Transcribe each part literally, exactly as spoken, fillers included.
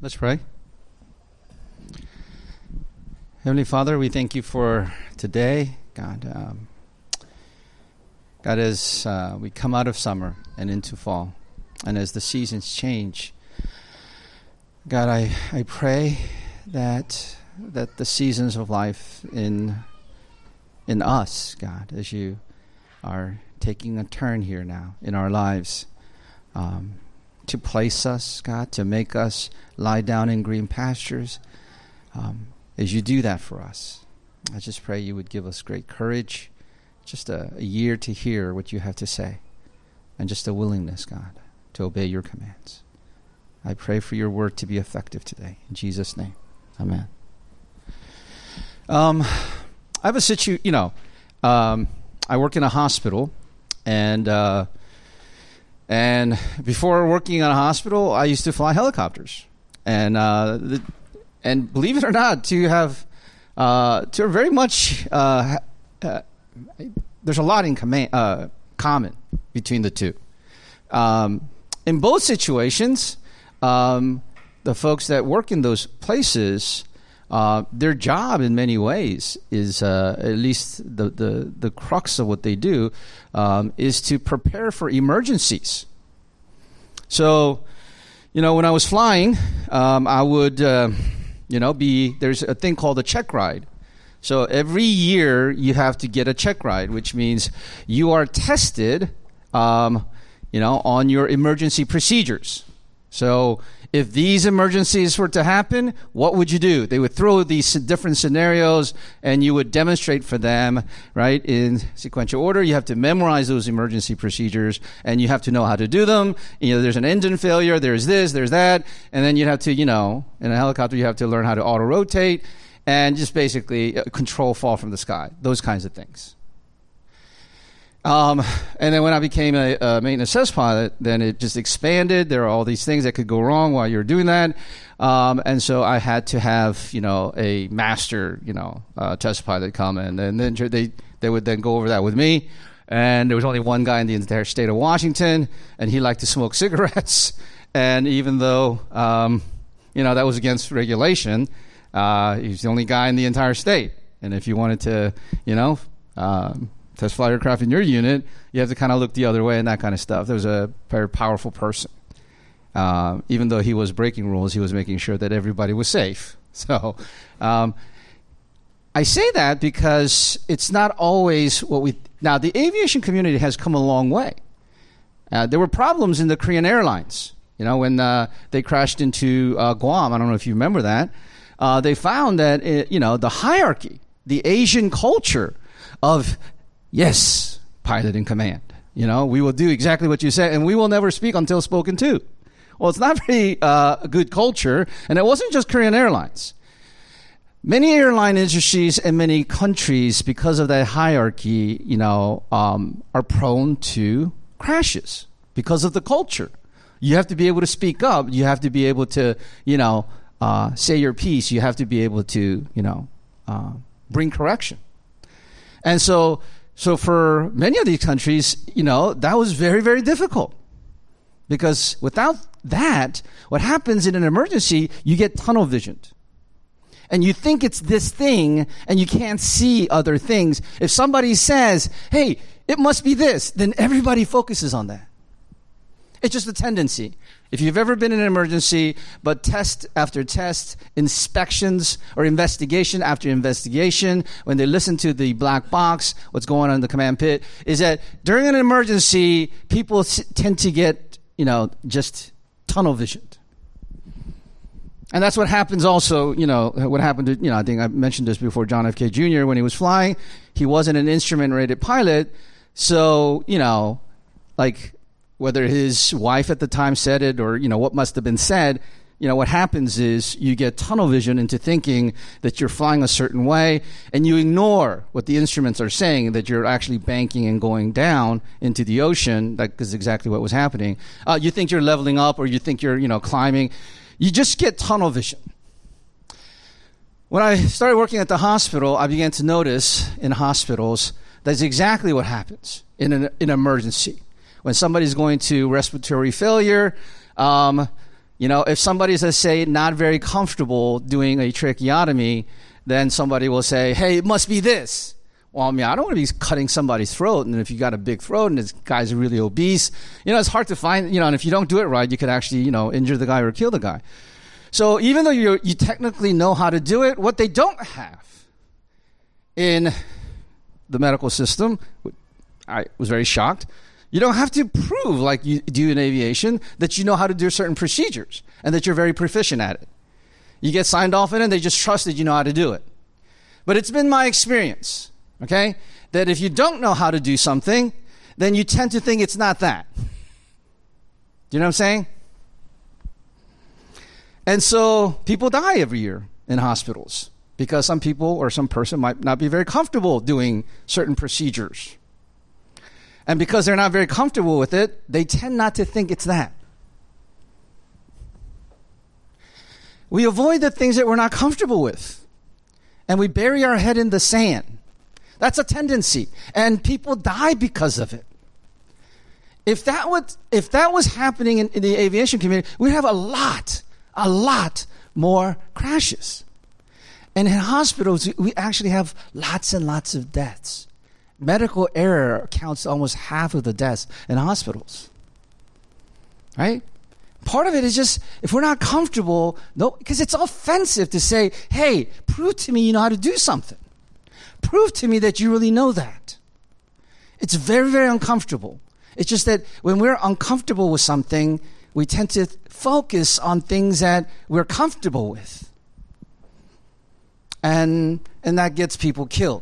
Let's pray. Heavenly Father, we thank you for today. God, um, God, as uh, we come out of summer and into fall, and as the seasons change, God, I, I pray that that the seasons of life in in us, God, as you are taking a turn here now in our lives, um, to place us, God, to make us lie down in green pastures. Um, as you do that for us, I just pray you would give us great courage, just a, a year to hear what you have to say, and just a willingness, God, to obey your commands. I pray for your word to be effective today. In Jesus' name, amen. Um, I have a situ, you know, um, I work in a hospital, and uh, and before working in a hospital, I used to fly helicopters, and uh, the, and believe it or not, to have uh, to very much uh, uh, there's a lot in command, uh, common between the two. Um, in both situations, um, the folks that work in those places, uh, their job in many ways is, uh, at least the, the, the crux of what they do, um, is to prepare for emergencies. So, you know, when I was flying, um, I would, uh, you know, be, there's a thing called a check ride. So every year you have to get a check ride, which means you are tested, um, you know, on your emergency procedures. So if these emergencies were to happen, what would you do? They would throw these different scenarios, and you would demonstrate for them, right, in sequential order. You have to memorize those emergency procedures, and you have to know how to do them. You know, there's an engine failure, there's this, there's that, and then you have to, you know, in a helicopter, you have to learn how to auto-rotate and just basically control fall from the sky, those kinds of things. Um, and then when I became a, a maintenance test pilot, then it just expanded. There are all these things that could go wrong while you're doing that. Um, and so I had to have, you know, a master, you know, uh, test pilot come in. And then they, they would then go over that with me. And there was only one guy in the entire state of Washington, and he liked to smoke cigarettes. And even though, um, you know, that was against regulation, uh, he was the only guy in the entire state. And if you wanted to, you know, um, test flight aircraft in your unit, you have to kind of look the other way and that kind of stuff. There was a very powerful person. Uh, even though he was breaking rules, he was making sure that everybody was safe. So um, I say that because it's not always what we... Now, the aviation community has come a long way. Uh, there were problems in the Korean Airlines. You know, when uh, they crashed into uh, Guam, I don't know if you remember that, uh, they found that, it, you know, the hierarchy, the Asian culture of... Yes, pilot in command. You know, we will do exactly what you say, and we will never speak until spoken to. Well, it's not very uh, good culture, and it wasn't just Korean Airlines. Many airline industries and many countries, because of that hierarchy, you know, um, are prone to crashes because of the culture. You have to be able to speak up. You have to be able to, you know, uh, say your piece. You have to be able to, you know, uh, bring correction. And so... So for many of these countries, you know, that was very, very difficult. Because without that, what happens in an emergency, you get tunnel visioned. And you think it's this thing, and you can't see other things. If somebody says, hey, it must be this, then everybody focuses on that. It's just a tendency. If you've ever been in an emergency, but test after test, inspections or investigation after investigation, when they listen to the black box, what's going on in the command pit, is that during an emergency, people s- tend to get, you know, just tunnel visioned. And that's what happens also, you know, what happened to, you know, I think I mentioned this before, John F. K. Junior, when he was flying, he wasn't an instrument-rated pilot, so, you know, like, whether his wife at the time said it or, you know, what must have been said, you know, what happens is you get tunnel vision into thinking that you're flying a certain way, and you ignore what the instruments are saying, that you're actually banking and going down into the ocean. That is exactly what was happening. Uh, you think you're leveling up, or you think you're, you know, climbing. You just get tunnel vision. When I started working at the hospital, I began to notice in hospitals that's exactly what happens in an in emergency. When somebody's going to respiratory failure, um, You know, if somebody's, let's say, not very comfortable doing a tracheotomy, then somebody will say, hey, it must be this. Well, I mean, I don't want to be cutting somebody's throat. And if you got a big throat and this guy's really obese, you know, it's hard to find, you know, and if you don't do it right, you could actually, you know, injure the guy or kill the guy. So even though you you technically know how to do it, what they don't have in the medical system, I was very shocked, you don't have to prove, like you do in aviation, that you know how to do certain procedures and that you're very proficient at it. You get signed off in it, and they just trust that you know how to do it. But it's been my experience, okay, that if you don't know how to do something, then you tend to think it's not that. Do you know what I'm saying? And so people die every year in hospitals because some people or some person might not be very comfortable doing certain procedures. And because they're not very comfortable with it, they tend not to think it's that. We avoid the things that we're not comfortable with. And we bury our head in the sand. That's a tendency. And people die because of it. If that would, if that was happening in, in the aviation community, we'd have a lot, a lot more crashes. And in hospitals, we actually have lots and lots of deaths. Medical error accounts for almost half of the deaths in hospitals. Right? Part of it is just, if we're not comfortable, no, because it's offensive to say, hey, prove to me you know how to do something. Prove to me that you really know that. It's very, very uncomfortable. It's just that when we're uncomfortable with something, we tend to focus on things that we're comfortable with. And, and that gets people killed.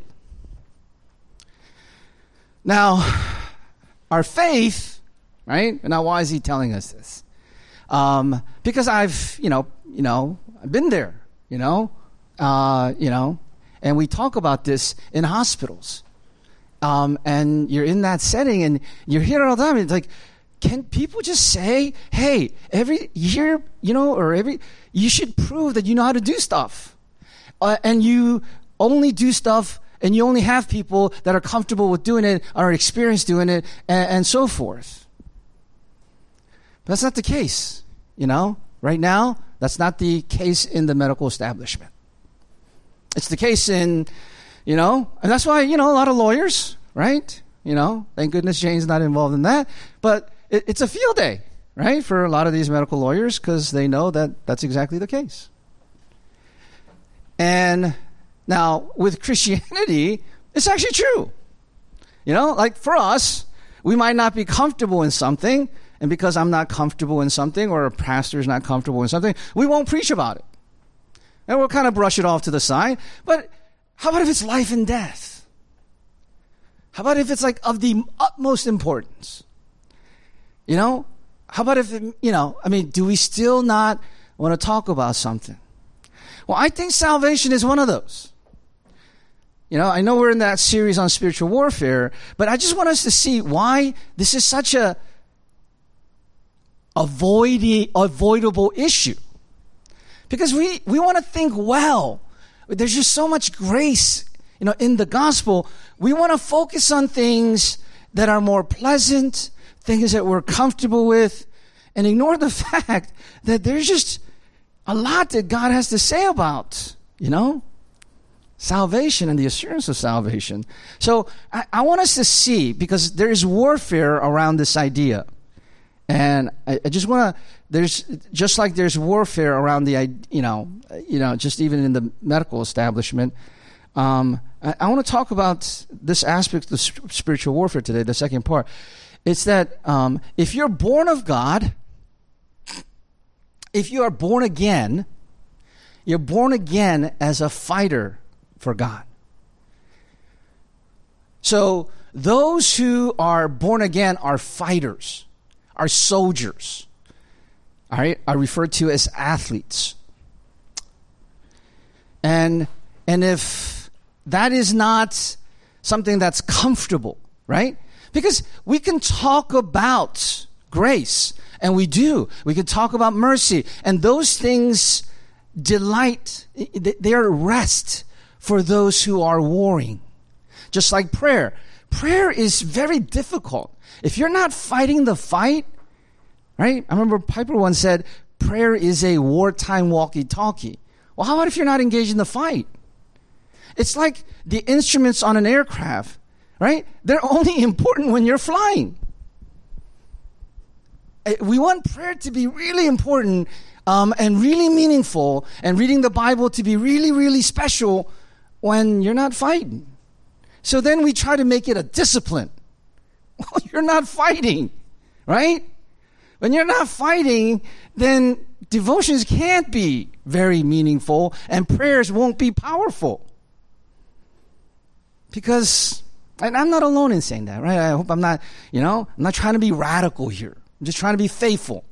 Now, our faith, right? Now, why is he telling us this? Um, because I've, you know, you know, I've been there, you know, uh, you know, and we talk about this in hospitals. Um, and you're in that setting and you're here all the time. It's like, can people just say, hey, every year, you know, or every, you should prove that you know how to do stuff. Uh, and you only do stuff and you only have people that are comfortable with doing it, are experienced doing it, and, and so forth. But that's not the case, you know. Right now, that's not the case in the medical establishment. It's the case in, you know, and that's why, you know, a lot of lawyers, right? You know, thank goodness Jane's not involved in that. But it, it's a field day, right, for a lot of these medical lawyers because they know that that's exactly the case. And now, with Christianity, it's actually true. You know, like for us, we might not be comfortable in something, and because I'm not comfortable in something, or a pastor's not comfortable in something, we won't preach about it. And we'll kind of brush it off to the side. But how about if it's life and death? How about if it's like of the utmost importance? You know, how about if, it, you know, I mean, do we still not want to talk about something? Well, I think salvation is one of those. You know, I know we're in that series on spiritual warfare, but I just want us to see why this is such a avoid- avoidable issue. Because we, we want to think well. There's just so much grace, you know, in the gospel. We want to focus on things that are more pleasant, things that we're comfortable with, and ignore the fact that there's just a lot that God has to say about, you know, salvation and the assurance of salvation. So I, I want us to see, because there is warfare around this idea. And I, I just want to, there's, just like there's warfare around the, you know, you know, just even in the medical establishment, um, I, I want to talk about this aspect of spiritual warfare today, the second part. It's that um, if you're born of God, if you are born again, you're born again as a fighter for God. So those who are born again are fighters, are soldiers, all right, are referred to as athletes. And and if that is not something that's comfortable, right? Because we can talk about grace, and we do. We can talk about mercy, and those things delight, they are rest for those who are warring. Just like prayer. Prayer is very difficult. If you're not fighting the fight, right? I remember Piper once said, prayer is a wartime walkie-talkie. Well, how about if you're not engaged in the fight? It's like the instruments on an aircraft, right? They're only important when you're flying. We want prayer to be really important um, and really meaningful, and reading the Bible to be really, really special when you're not fighting. So then we try to make it a discipline. Well, you're not fighting, right? When you're not fighting, then devotions can't be very meaningful and prayers won't be powerful. Because, and I'm not alone in saying that, right? I hope I'm not, you know, I'm not trying to be radical here. I'm just trying to be faithful.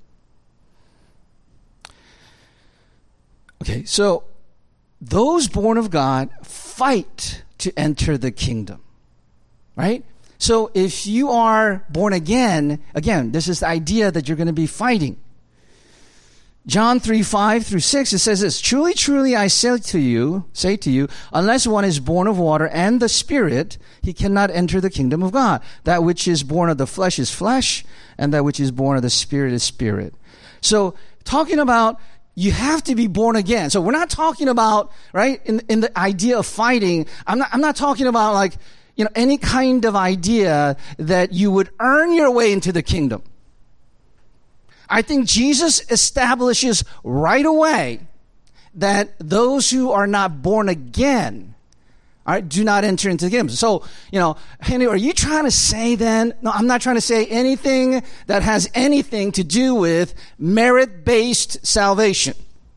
Okay, so those born of God fight to enter the kingdom, right? So if you are born again, again, this is the idea that you're going to be fighting. John three, five through six, it says this, "Truly, truly, I say to you, say to you, unless one is born of water and the Spirit, he cannot enter the kingdom of God. That which is born of the flesh is flesh, and that which is born of the Spirit is spirit." So, talking about you have to be born again. So we're not talking about, right, in, in the idea of fighting, I'm not, I'm not talking about like, you know, any kind of idea that you would earn your way into the kingdom. I think Jesus establishes right away that those who are not born again, all right, do not enter into the kingdom. So, you know, Henry, are you trying to say then, no, I'm not trying to say anything that has anything to do with merit-based salvation.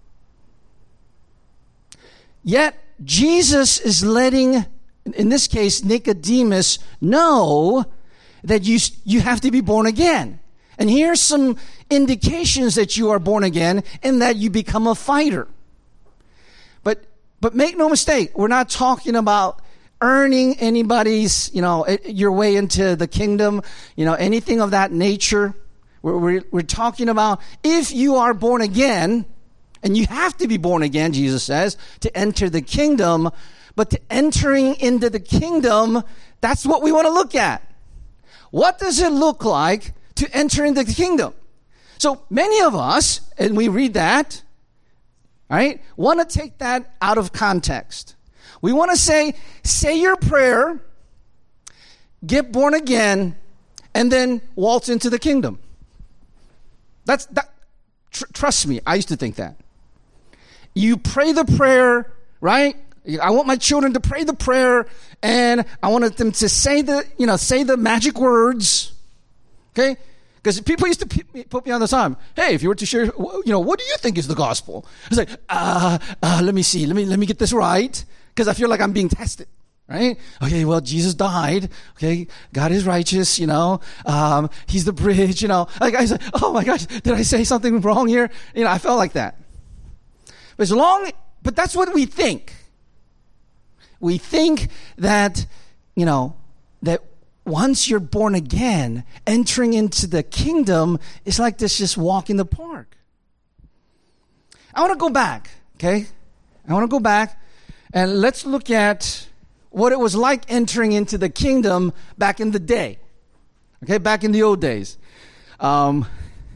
Yet, Jesus is letting, in this case, Nicodemus know that you, you have to be born again. And here's some indications that you are born again and that you become a fighter. But but make no mistake, we're not talking about earning anybody's, you know, your way into the kingdom, you know, anything of that nature. We're, we're, we're talking about if you are born again, and you have to be born again, Jesus says, to enter the kingdom. But to entering into the kingdom, that's what we want to look at. What does it look like to enter into the kingdom? So many of us, and we read that, right, want to take that out of context. We want to say, say your prayer, get born again, and then waltz into the kingdom. That's that. Tr- trust me, I used to think that. You pray the prayer, right? I want my children to pray the prayer, and I wanted them to say the, you know, say the magic words. Okay? Because people used to put me on the time. Hey, if you were to share, you know, what do you think is the gospel? It's like, uh, uh, let me see. Let me, let me get this right. Because I feel like I'm being tested. Right? Okay, well, Jesus died. Okay, God is righteous, you know. Um, he's the bridge, you know. Like I said, oh my gosh, did I say something wrong here? You know, I felt like that. But as long, but that's what we think. We think that, you know, that once you're born again, entering into the kingdom is like this just walk in the park. I want to go back, okay? I want to go back and let's look at what it was like entering into the kingdom back in the day. Okay, back in the old days. Um,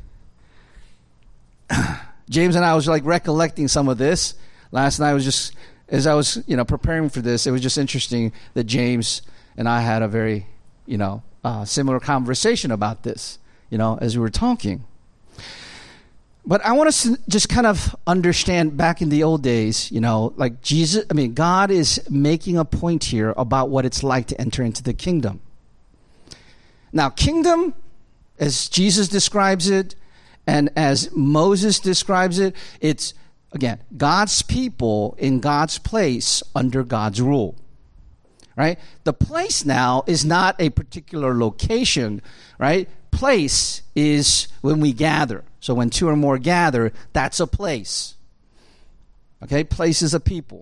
James and I was like recollecting some of this. Last night was just, as I was, you know, preparing for this, it was just interesting that James and I had a very, you know, uh, similar conversation about this, you know, as we were talking. But I want us to just kind of understand back in the old days, you know, like Jesus, I mean, God is making a point here about what it's like to enter into the kingdom. Now, kingdom, as Jesus describes it, and as Moses describes it, it's, again, God's people in God's place under God's rule. Right? The place now is not a particular location, right? Place is when we gather. So when two or more gather, that's a place. Okay? Place is a people.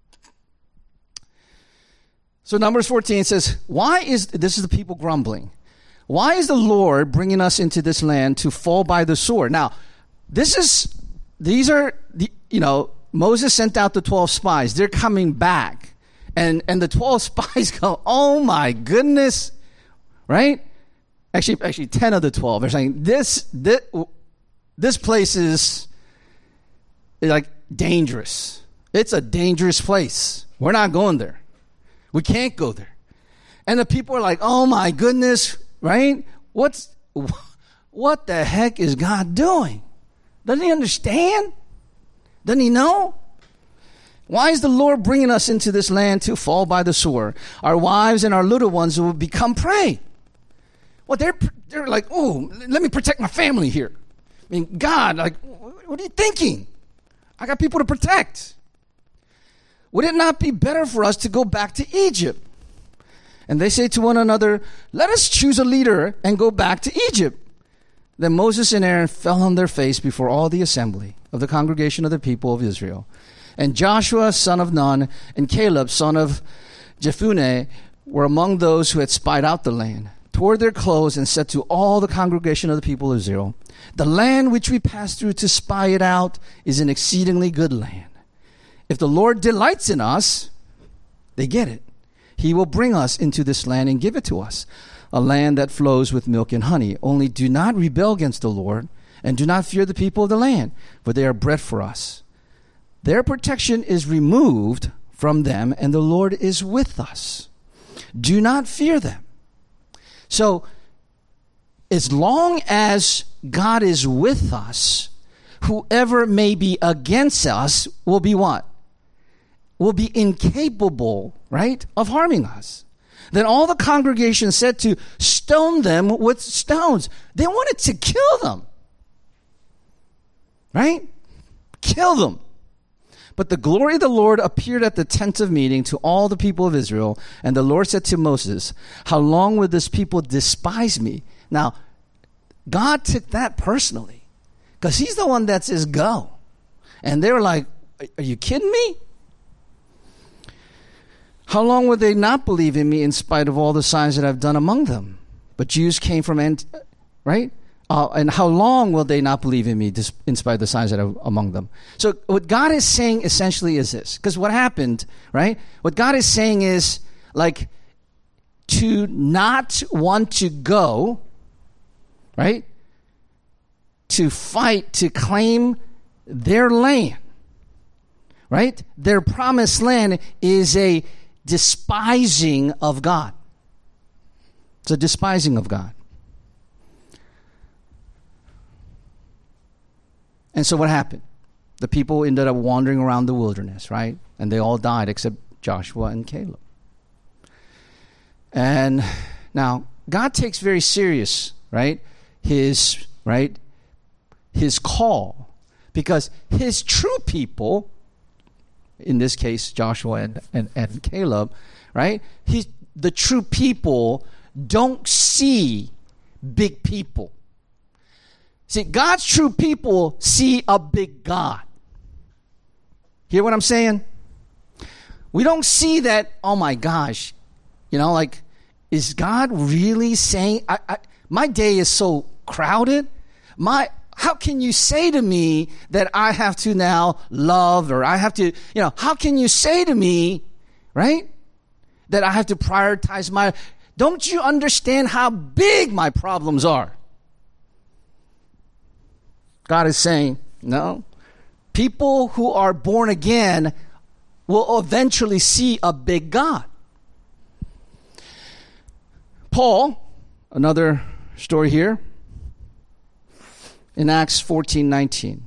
So Numbers fourteen says, why is, this is the people grumbling. Why is the Lord bringing us into this land to fall by the sword? Now, this is, these are, the, you know, Moses sent out the twelve spies. They're coming back. And and the twelve spies go, oh my goodness, right? Actually, actually ten of the twelve are saying, this, this, this place is like dangerous. It's a dangerous place. We're not going there. We can't go there. And the people are like, oh my goodness, right? What's, what the heck is God doing? Doesn't he understand? Doesn't he know? Why is the Lord bringing us into this land to fall by the sword? Our wives and our little ones will become prey. Well, they're, they're like, oh, let me protect my family here. I mean, God, like, what are you thinking? I got people to protect. Would it not be better for us to go back to Egypt? And they say to one another, let us choose a leader and go back to Egypt. Then Moses and Aaron fell on their face before all the assembly of the congregation of the people of Israel. And Joshua, son of Nun, and Caleb, son of Jephunneh, were among those who had spied out the land, tore their clothes, and said to all the congregation of the people of Israel, the land which we passed through to spy it out is an exceedingly good land. If the Lord delights in us, they get it. He will bring us into this land and give it to us, a land that flows with milk and honey. Only do not rebel against the Lord, and do not fear the people of the land, for they are bread for us. Their protection is removed from them, and the Lord is with us. Do not fear them. So, as long as God is with us, whoever may be against us will be what? Will be incapable, right, of harming us. Then all the congregation said to stone them with stones. They wanted to kill them. Right? Kill them. But the glory of the Lord appeared at the tent of meeting to all the people of Israel. And the Lord said to Moses, how long will this people despise me? Now, God took that personally, because he's the one that says go. And they were like, are you kidding me? How long will they not believe in me in spite of all the signs that I've done among them? But Jews came from, Ant- right? Uh, and how long will they not believe in me in spite of the signs that are among them? So what God is saying essentially is this. Because what happened, right? What God is saying is, like, to not want to go, right? To fight, to claim their land, right? Their promised land is a despising of God. It's a despising of God. And so what happened? The people ended up wandering around the wilderness, right? And they all died except Joshua and Caleb. And now God takes very serious, right? His, right? His call. Because his true people, in this case, Joshua and, and, and Caleb, right? He, the true people don't see big people. See, God's true people see a big God. Hear what I'm saying? We don't see that, oh my gosh, you know, like, is God really saying, I, I, my day is so crowded. My, how can you say to me that I have to now love, or I have to, you know, how can you say to me, right, that I have to prioritize my, don't you understand how big my problems are? God is saying, no. People who are born again will eventually see a big God. Paul, another story here, in Acts fourteen nineteen.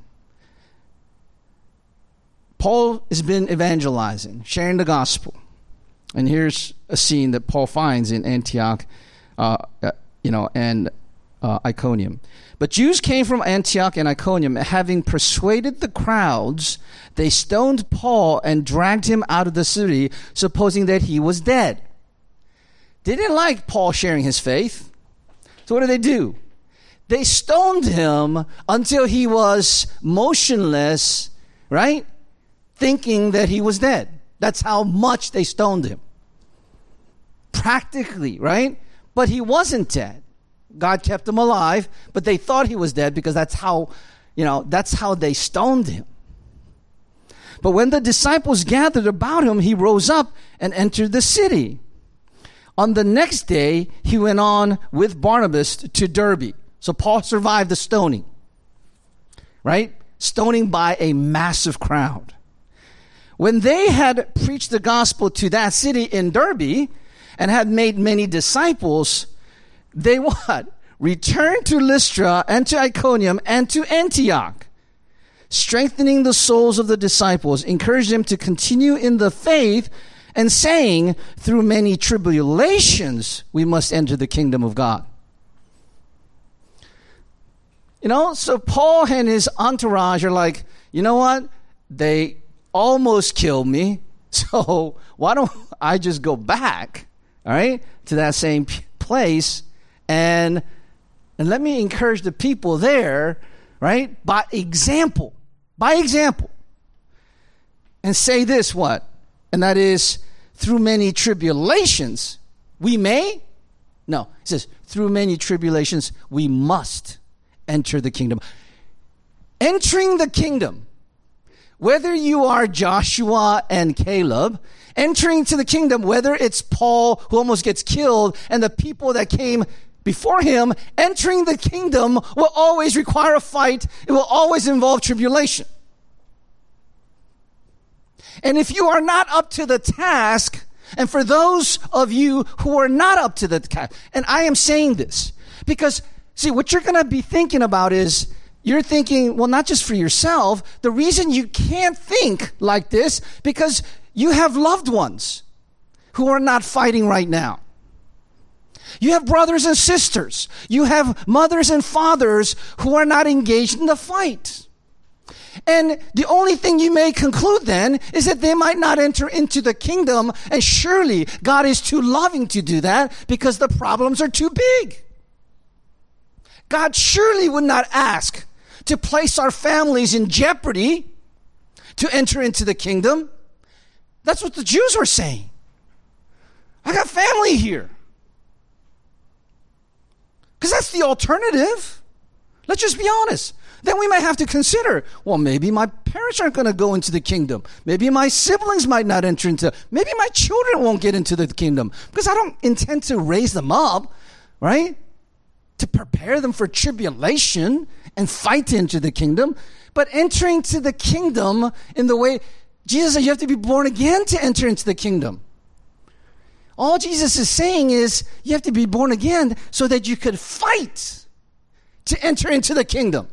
Paul has been evangelizing, sharing the gospel. And here's a scene that Paul finds in Antioch, uh, you know, and uh, Iconium. But Jews came from Antioch and Iconium, having persuaded the crowds, they stoned Paul and dragged him out of the city, supposing that he was dead. They didn't like Paul sharing his faith. So what did they do? They stoned him until he was motionless, right? Thinking that he was dead. That's how much they stoned him. Practically, right? But he wasn't dead. God kept him alive, but they thought he was dead because that's how, you know, that's how they stoned him. But when the disciples gathered about him, he rose up and entered the city. On the next day, he went on with Barnabas to Derbe. So Paul survived the stoning, right? stoning by a massive crowd. When they had preached the gospel to that city in Derbe and had made many disciples, they what? Returned to Lystra and to Iconium and to Antioch, strengthening the souls of the disciples, encouraged them to continue in the faith, and saying, through many tribulations, we must enter the kingdom of God. You know, so Paul and his entourage are like, you know what? They almost killed me, so why don't I just go back, all right, to that same place, and and let me encourage the people there, right, by example, by example, and say this, what? And that is, through many tribulations, we may, no, it says, through many tribulations, we must enter the kingdom. Entering the kingdom, whether you are Joshua and Caleb, entering to the kingdom, whether it's Paul who almost gets killed and the people that came before him, entering the kingdom will always require a fight. It will always involve tribulation. And if you are not up to the task, and for those of you who are not up to the task, and I am saying this because, see, what you're going to be thinking about is, you're thinking, well, not just for yourself. The reason you can't think like this, because you have loved ones who are not fighting right now. You have brothers and sisters. You have mothers and fathers who are not engaged in the fight. And the only thing you may conclude then is that they might not enter into the kingdom, and surely God is too loving to do that because the problems are too big. God surely would not ask to place our families in jeopardy to enter into the kingdom. That's what the Jews were saying. I got family here. Because that's the alternative. Let's just be honest. Then we might have to consider, well, maybe my parents aren't going to go into the kingdom. Maybe my siblings might not enter into, maybe my children won't get into the kingdom because I don't intend to raise them up, right? To prepare them for tribulation and fight into the kingdom. But entering to the kingdom in the way, Jesus said you have to be born again to enter into the kingdom. All Jesus is saying is you have to be born again so that you could fight to enter into the kingdom.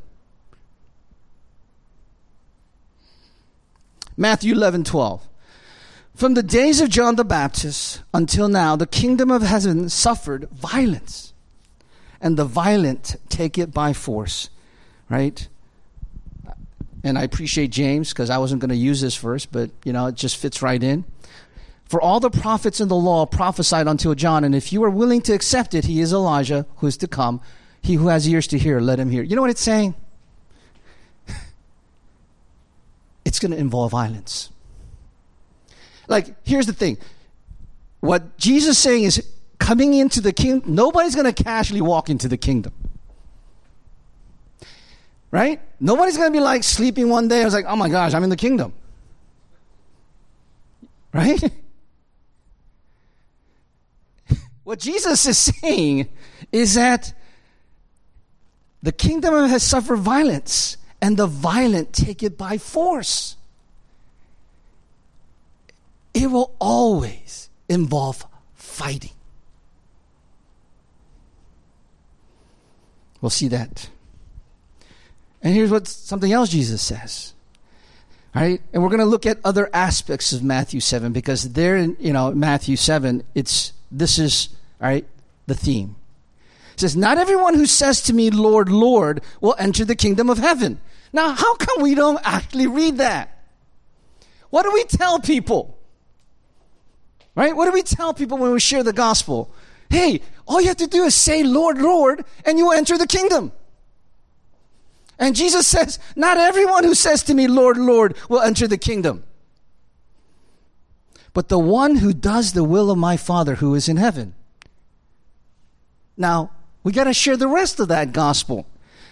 Matthew eleven twelve. From the days of John the Baptist until now, the kingdom of heaven suffered violence, and the violent take it by force. Right? And I appreciate James, because I wasn't going to use this verse, but, you know, it just fits right in. For all the prophets in the law prophesied until John, and if you are willing to accept it, he is Elijah who is to come. He who has ears to hear, let him hear. You know what it's saying? It's going to involve violence. Like, here's the thing. What Jesus is saying is, coming into the kingdom, nobody's going to casually walk into the kingdom. Right? Nobody's going to be like sleeping one day. I was like, oh my gosh, I'm in the kingdom. Right? What Jesus is saying is that the kingdom has suffered violence, and the violent take it by force. It will always involve fighting. We'll see that. And here's what something else Jesus says. All right? And we're going to look at other aspects of Matthew seven, because there in, you know, Matthew seven, it's this is, all right, the theme. It says, not everyone who says to me, Lord, Lord, will enter the kingdom of heaven. Now, how come we don't actually read that? What do we tell people? Right? What do we tell people when we share the gospel? Hey, all you have to do is say, Lord, Lord, and you will enter the kingdom. And Jesus says, not everyone who says to me, Lord, Lord, will enter the kingdom, but the one who does the will of my Father who is in heaven. Now, we got to share the rest of that gospel.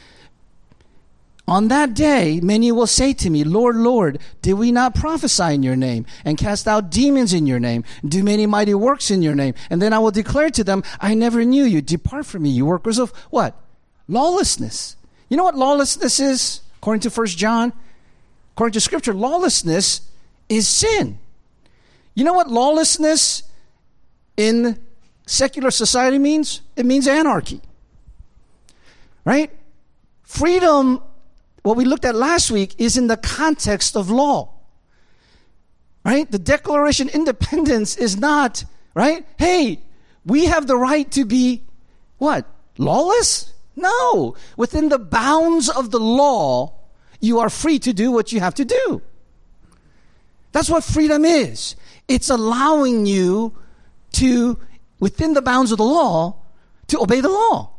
On that day, many will say to me, Lord, Lord, did we not prophesy in your name and cast out demons in your name, do many mighty works in your name? And then I will declare to them, I never knew you. Depart from me, you workers of what? Lawlessness. You know what lawlessness is? According to First John, according to Scripture, lawlessness is sin. You know what lawlessness in secular society means? It means anarchy. Right? Freedom, what we looked at last week, is in the context of law. Right? The Declaration of Independence is not, right? Hey, we have the right to be, what? Lawless? No. Within the bounds of the law, you are free to do what you have to do. That's what freedom is. It's allowing you to, within the bounds of the law, to obey the law.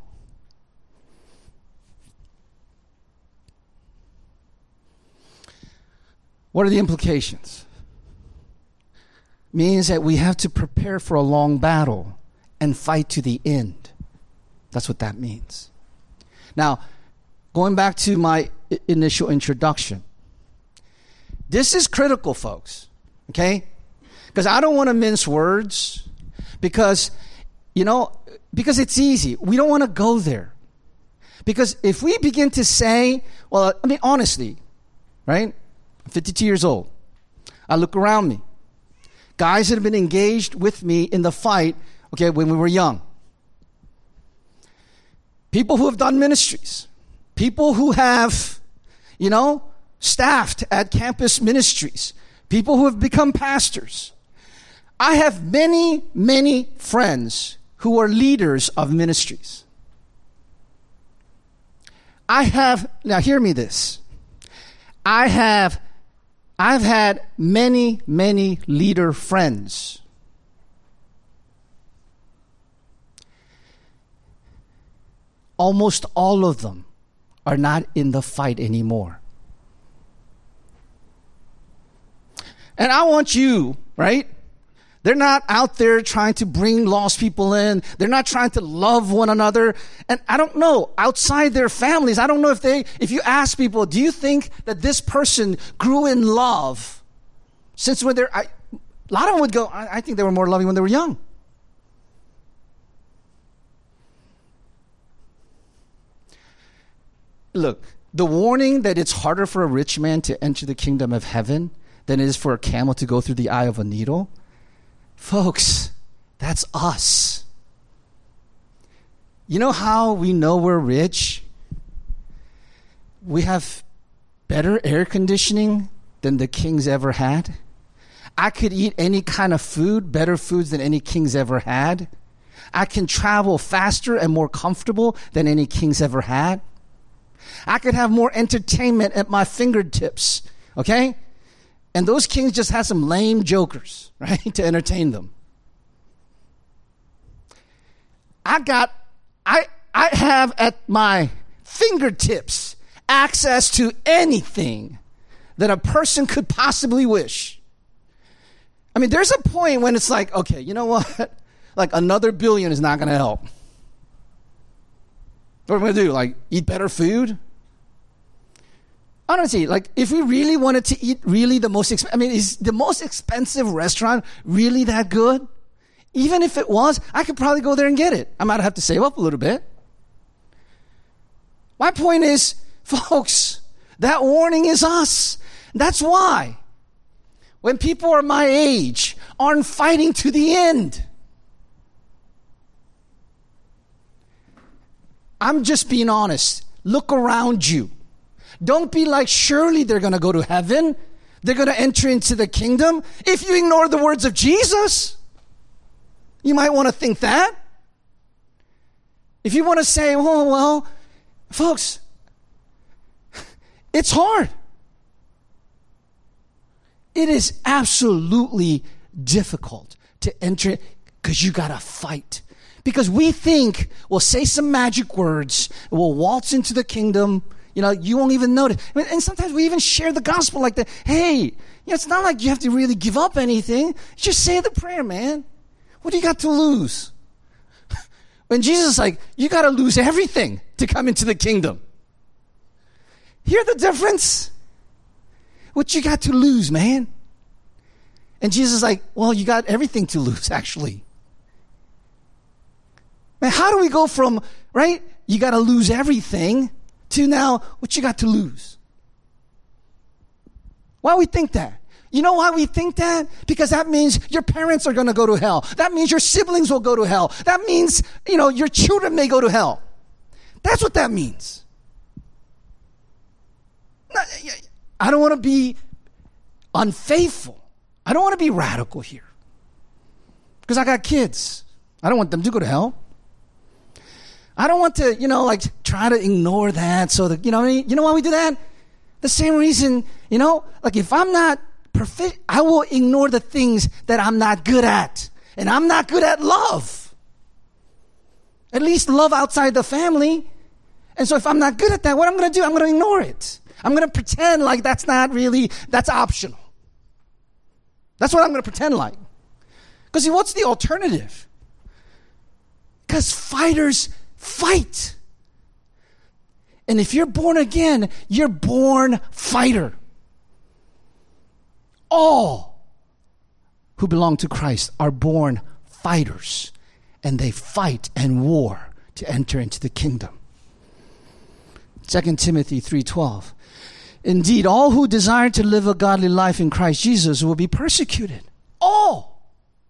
What are the implications? Means that we have to prepare for a long battle and fight to the end. That's what that means. Now, going back to my initial introduction. This is critical, folks. Okay? Because I don't want to mince words. Because, you know, because it's easy. We don't want to go there. Because if we begin to say, well, I mean, honestly, right? I'm fifty-two years old. I look around me. Guys that have been engaged with me in the fight, okay, when we were young. People who have done ministries. People who have, you know, staffed at campus ministries. People who have become pastors. I have many, many friends who are leaders of ministries. I have, now hear me this. I have, I've had many, many leader friends. Almost all of them are not in the fight anymore. And I want you, right? They're not out there trying to bring lost people in. They're not trying to love one another. And I don't know, outside their families, I don't know if they, if you ask people, do you think that this person grew in love since when they're, I, a lot of them would go, I, I think they were more loving when they were young. Look, the warning that it's harder for a rich man to enter the kingdom of heaven than it is for a camel to go through the eye of a needle. Folks, that's us. You know how we know we're rich? We have better air conditioning than the kings ever had. I could eat any kind of food, better foods than any kings ever had. I can travel faster and more comfortable than any kings ever had. I could have more entertainment at my fingertips, okay? And those kings just had some lame jokers, right, to entertain them. I got, I, I have at my fingertips access to anything that a person could possibly wish. I mean, there's a point when it's like, okay, you know what? Like another billion is not going to help. What am I going to do? Like eat better food? Honestly, like if we really wanted to eat really the most, exp- I mean, is the most expensive restaurant really that good? Even if it was, I could probably go there and get it. I might have to save up a little bit. My point is, folks, that warning is us. That's why when people are my age aren't fighting to the end. I'm just being honest. Look around you. Don't be like, surely they're going to go to heaven. They're going to enter into the kingdom. If you ignore the words of Jesus, you might want to think that. If you want to say, oh, well, folks, it's hard. It is absolutely difficult to enter because you got to fight. Because we think we'll say some magic words, we'll waltz into the kingdom. You know, you won't even notice. And sometimes we even share the gospel like that. Hey, you know, it's not like you have to really give up anything. Just say the prayer, man. What do you got to lose? When Jesus is like, you got to lose everything to come into the kingdom. Hear the difference? What you got to lose, man? And Jesus is like, well, you got everything to lose, actually. Man, how do we go from, right, you got to lose everything, to now, what you got to lose? Why we think that? You know why we think that? Because that means your parents are going to go to hell. That means your siblings will go to hell. That means, you know, your children may go to hell. That's what that means. I don't want to be unfaithful. I don't want to be radical here. Because I got kids. I don't want them to go to hell. I don't want to, you know, like try to ignore that so that, you know, you know why we do that? The same reason, you know, like if I'm not perfect, I will ignore the things that I'm not good at. And I'm not good at love. At least love outside the family. And so if I'm not good at that, what I'm going to do, I'm going to ignore it. I'm going to pretend like that's not really, that's optional. That's what I'm going to pretend like. Because see, what's the alternative? Because fighters fight. And if you're born again, you're born fighter. All who belong to Christ are born fighters. And they fight and war to enter into the kingdom. Second Timothy three twelve. Indeed, all who desire to live a godly life in Christ Jesus will be persecuted. All.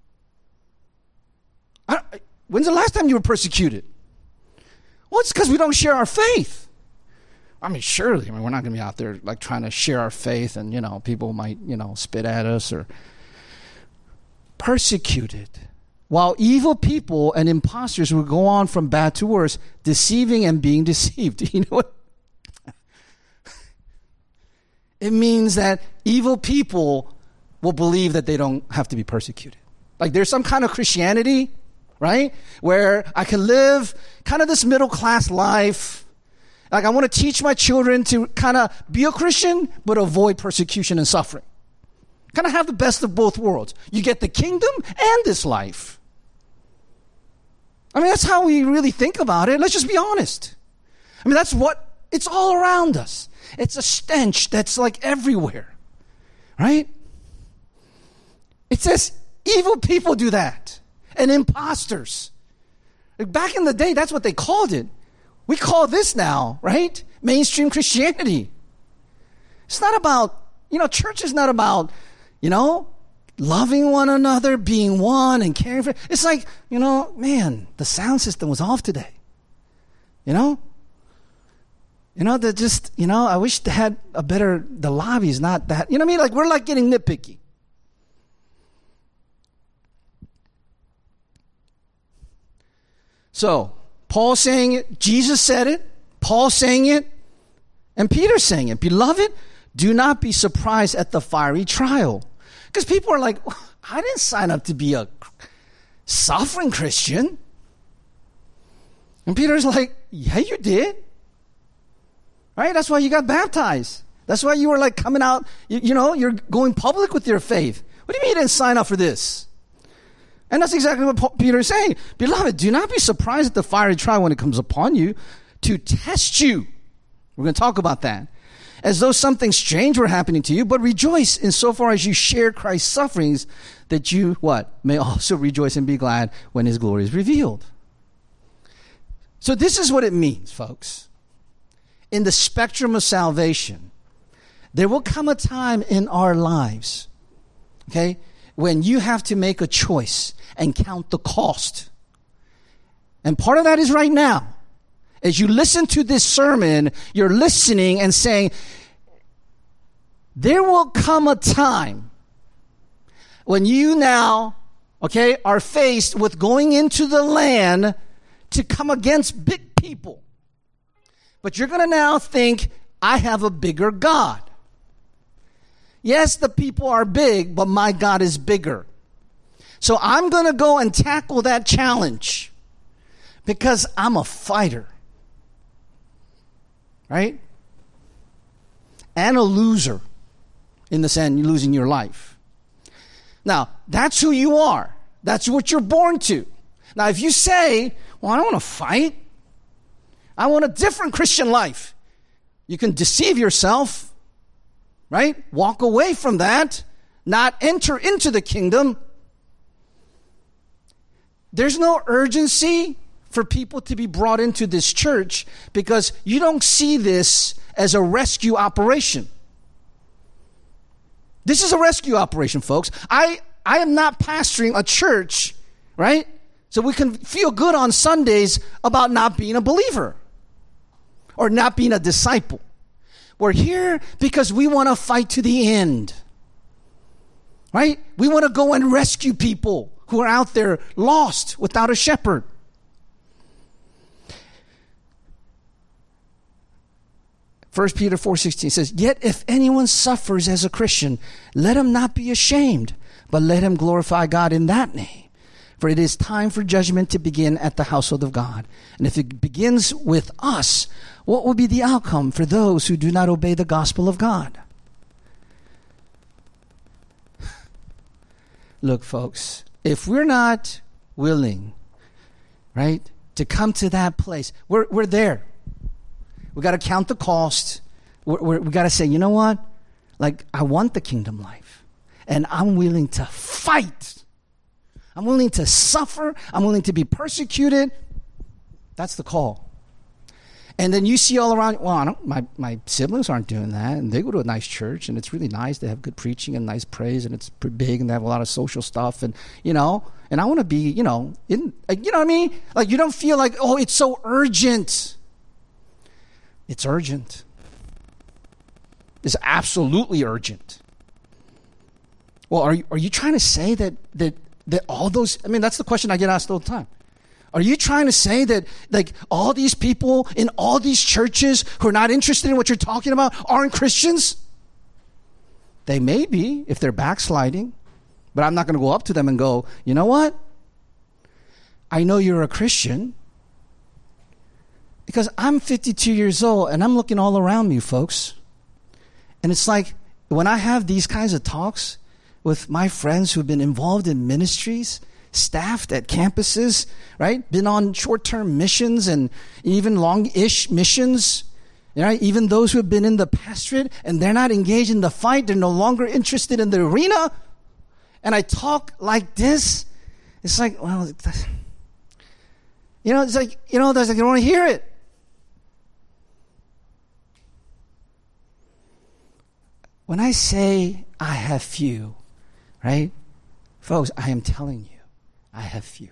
I, when's the last time you were persecuted? Well, it's because we don't share our faith. I mean, surely, I mean, we're not going to be out there like trying to share our faith and, you know, people might, you know, spit at us or persecuted. While evil people and imposters will go on from bad to worse, deceiving and being deceived. You know what? It means that evil people will believe that they don't have to be persecuted. Like there's some kind of Christianity, right? Where I can live kind of this middle class life. Like I want to teach my children to kind of be a Christian, but avoid persecution and suffering. Kind of have the best of both worlds. You get the kingdom and this life. I mean, that's how we really think about it. Let's just be honest. I mean, that's what, it's all around us. It's a stench that's like everywhere, right? It says evil people do that and imposters. Back in the day, that's what they called it. We call this now, right? Mainstream Christianity. It's not about, you know, church is not about, you know, loving one another, being one and caring for. It's like, you know, man, the sound system was off today. You know? You know, that just, you know, I wish they had a better, the lobby's not that, you know what I mean? Like, we're like getting nitpicky. So, Paul saying it, Jesus said it, Paul saying it, and Peter saying it. Beloved, do not be surprised at the fiery trial. Because people are like, I didn't sign up to be a suffering Christian. And Peter's like, yeah, you did. Right? That's why you got baptized. That's why you were like coming out, you, you know, you're going public with your faith. What do you mean you didn't sign up for this? And that's exactly what Paul, Peter is saying. Beloved, do not be surprised at the fiery trial when it comes upon you to test you. We're going to talk about that. As though something strange were happening to you, but rejoice insofar as you share Christ's sufferings, that you, what? May also rejoice and be glad when his glory is revealed. So this is what it means, folks. In the spectrum of salvation, there will come a time in our lives, okay, when you have to make a choice and count the cost. And part of that is right now. As you listen to this sermon, you're listening and saying, there will come a time when you now, okay, are faced with going into the land to come against big people. But you're going to now think, I have a bigger God. Yes, the people are big, but my God is bigger. So I'm going to go and tackle that challenge because I'm a fighter. Right? And a loser in the sense you're losing your life. Now, that's who you are. That's what you're born to. Now, if you say, well, I don't want to fight. I want a different Christian life. You can deceive yourself, right? Walk away from that, not enter into the kingdom. There's no urgency for people to be brought into this church because you don't see this as a rescue operation. This is a rescue operation, folks. I, I am not pastoring a church, right? So we can feel good on Sundays about not being a believer or not being a disciple. We're here because we want to fight to the end, right? We want to go and rescue people who are out there lost without a shepherd. First Peter four sixteen says, "Yet if anyone suffers as a Christian, let him not be ashamed, but let him glorify God in that name. For it is time for judgment to begin at the household of God. And if it begins with us, what will be the outcome for those who do not obey the gospel of God?" Look, folks, if we're not willing, right, to come to that place, we're we're there. We got to count the cost. We're, we're, we got to say, you know what? Like, I want the kingdom life, and I'm willing to fight. I'm willing to suffer. I'm willing to be persecuted. That's the call. And then you see all around, well, I don't, my, my siblings aren't doing that, and they go to a nice church, and it's really nice. They have good preaching and nice praise, and it's pretty big, and they have a lot of social stuff, and, you know, and I want to be, you know, in, you know what I mean? Like, you don't feel like, oh, it's so urgent. It's urgent. It's absolutely urgent. Well, are you, are you trying to say that, that, that all those, I mean, that's the question I get asked all the time. Are you trying to say that, like, all these people in all these churches who are not interested in what you're talking about aren't Christians? They may be if they're backsliding, but I'm not going to go up to them and go, you know what? I know you're a Christian. Because I'm fifty-two years old and I'm looking all around me, folks. And it's like when I have these kinds of talks with my friends who've been involved in ministries, staffed at campuses, right? Been on short-term missions and even long-ish missions, right? Even those who have been in the pastorate and they're not engaged in the fight, they're no longer interested in the arena. And I talk like this. It's like, well, you know, it's like, you know, there's like, I don't want to hear it. When I say I have few, right? Folks, I am telling you, I have few.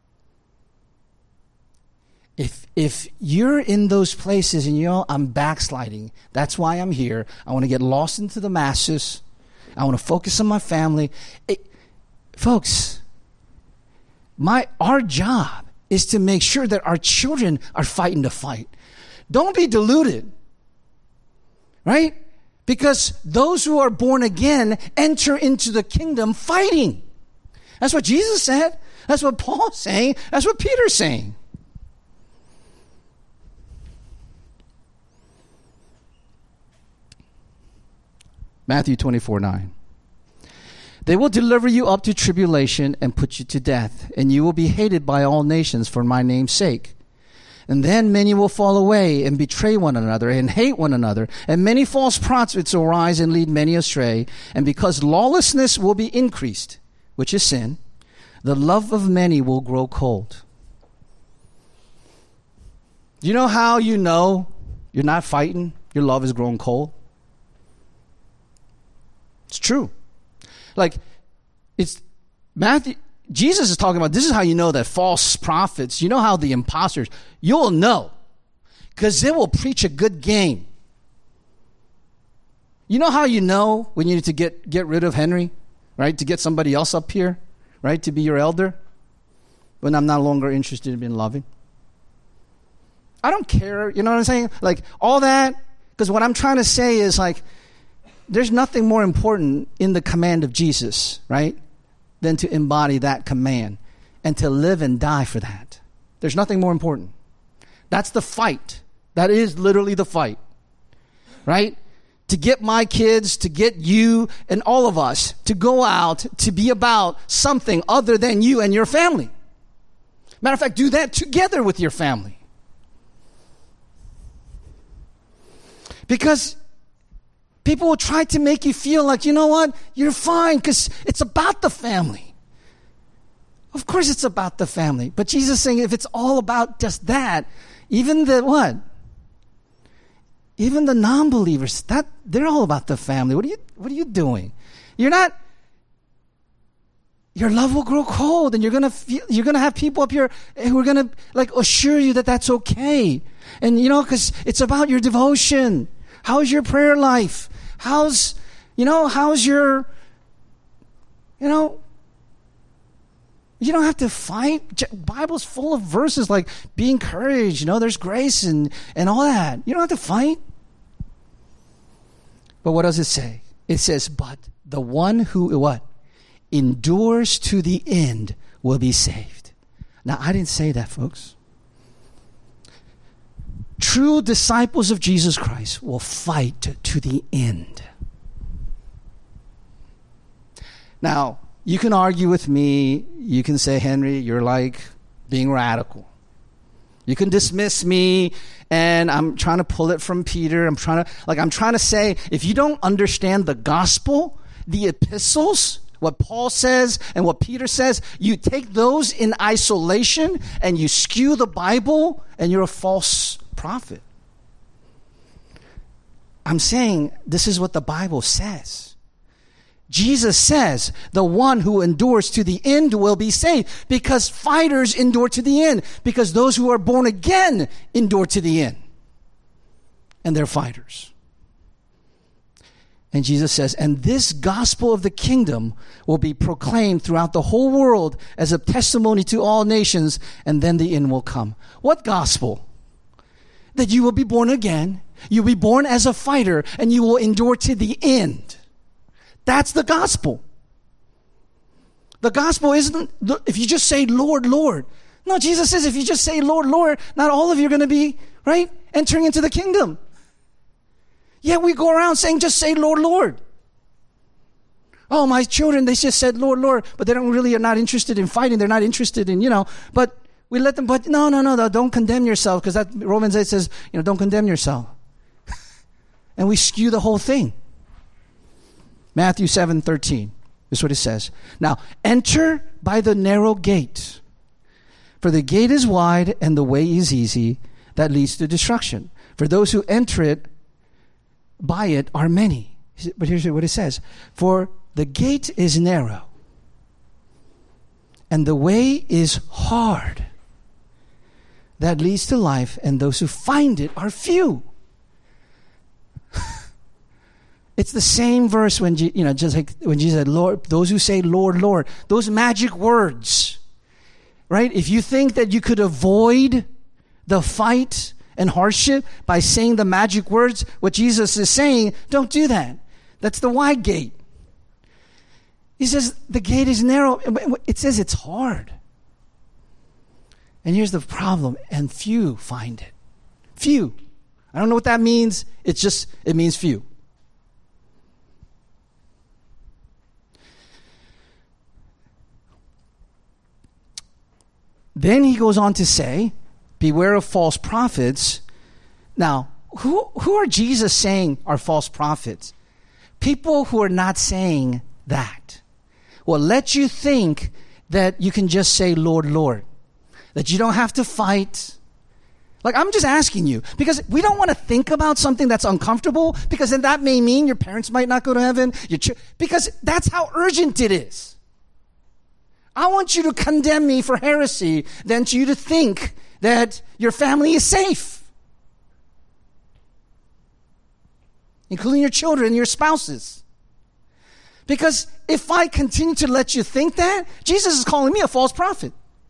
If if you're in those places and you know I'm backsliding, that's why I'm here. I want to get lost into the masses. I want to focus on my family. It, folks, my our job is to make sure that our children are fighting the fight. Don't be deluded, right? Because those who are born again enter into the kingdom fighting. That's what Jesus said. That's what Paul's saying. That's what Peter's saying. Matthew twenty-four nine. They will deliver you up to tribulation and put you to death, and you will be hated by all nations for my name's sake. And then many will fall away and betray one another and hate one another. And many false prophets will rise and lead many astray. And because lawlessness will be increased, which is sin, the love of many will grow cold. Do you know how you know you're not fighting? Your love is growing cold. It's true. Like, it's Matthew... Jesus is talking about, this is how you know that false prophets, you know how the imposters, you'll know. Because they will preach a good game. You know how you know when you need to get, get rid of Henry, right? To get somebody else up here, right? To be your elder? When I'm no longer interested in being loving. I don't care, you know what I'm saying? Like, all that, because what I'm trying to say is like, there's nothing more important in the command of Jesus, right? Than to embody that command and to live and die for that. There's nothing more important. That's the fight. That is literally the fight. Right? To get my kids, to get you and all of us to go out to be about something other than you and your family. Matter of fact, do that together with your family. Because people will try to make you feel like, you know what, you're fine because it's about the family. Of course it's about the family. But Jesus is saying if it's all about just that, even the what? Even the non-believers, that they're all about the family. What are you what are you doing? You're not, your love will grow cold, and you're going to feel, you're going to have people up here who are going to like assure you that that's okay. And you know, because it's about your devotion. How's your prayer life? How's, you know, how's your, you know, you don't have to fight. Bible's full of verses like be encouraged, you know, there's grace and, and all that. You don't have to fight. But what does it say? It says, but the one who, what? Endures to the end will be saved. Now, I didn't say that, folks. True disciples of Jesus Christ will fight to the end. Now, you can argue with me. You can say, Henry, you're like being radical. You can dismiss me, and I'm trying to pull it from Peter. I'm trying to, like, I'm trying to say, if you don't understand the gospel, the epistles, what Paul says and what Peter says, you take those in isolation and you skew the Bible, and you're a false prophet. I'm saying this is what the Bible says. Jesus says, the one who endures to the end will be saved, because fighters endure to the end, because those who are born again endure to the end. And they're fighters. And Jesus says, and this gospel of the kingdom will be proclaimed throughout the whole world as a testimony to all nations, and then the end will come. What gospel? That you will be born again, you'll be born as a fighter, and you will endure to the end. That's the gospel. The gospel isn't if you just say, Lord, Lord. No, Jesus says if you just say, Lord, Lord, not all of you are going to be, right, entering into the kingdom. Yet we go around saying, just say, Lord, Lord. Oh, my children, they just said, Lord, Lord, but they don't really are not interested in fighting. They're not interested in, you know, but we let them, but no, no, no, no, don't condemn yourself, because that Romans eight says, you know, don't condemn yourself. And we skew the whole thing. Matthew seven thirteen is what it says. Now, enter by the narrow gate, for the gate is wide and the way is easy that leads to destruction. For those who enter it, by it are many. But here's what it says. For the gate is narrow and the way is hard that leads to life, and those who find it are few. It's the same verse when, you know, just like when Jesus said, Lord, those who say, Lord, Lord, those magic words, right? If you think that you could avoid the fight and hardship by saying the magic words, what Jesus is saying, don't do that. That's the wide gate. He says the gate is narrow. It says it's hard. And here's the problem, and few find it. Few. I don't know what that means. It's just, it means few. Then he goes on to say, beware of false prophets. Now, who, who are Jesus saying are false prophets? People who are not saying that. Will let you think that you can just say, Lord, Lord. That you don't have to fight. Like, I'm just asking you, because we don't want to think about something that's uncomfortable, because then that may mean your parents might not go to heaven. Your ch- because that's how urgent it is. I want you to condemn me for heresy than to you to think that your family is safe, including your children and your spouses. Because if I continue to let you think that, Jesus is calling me a false prophet.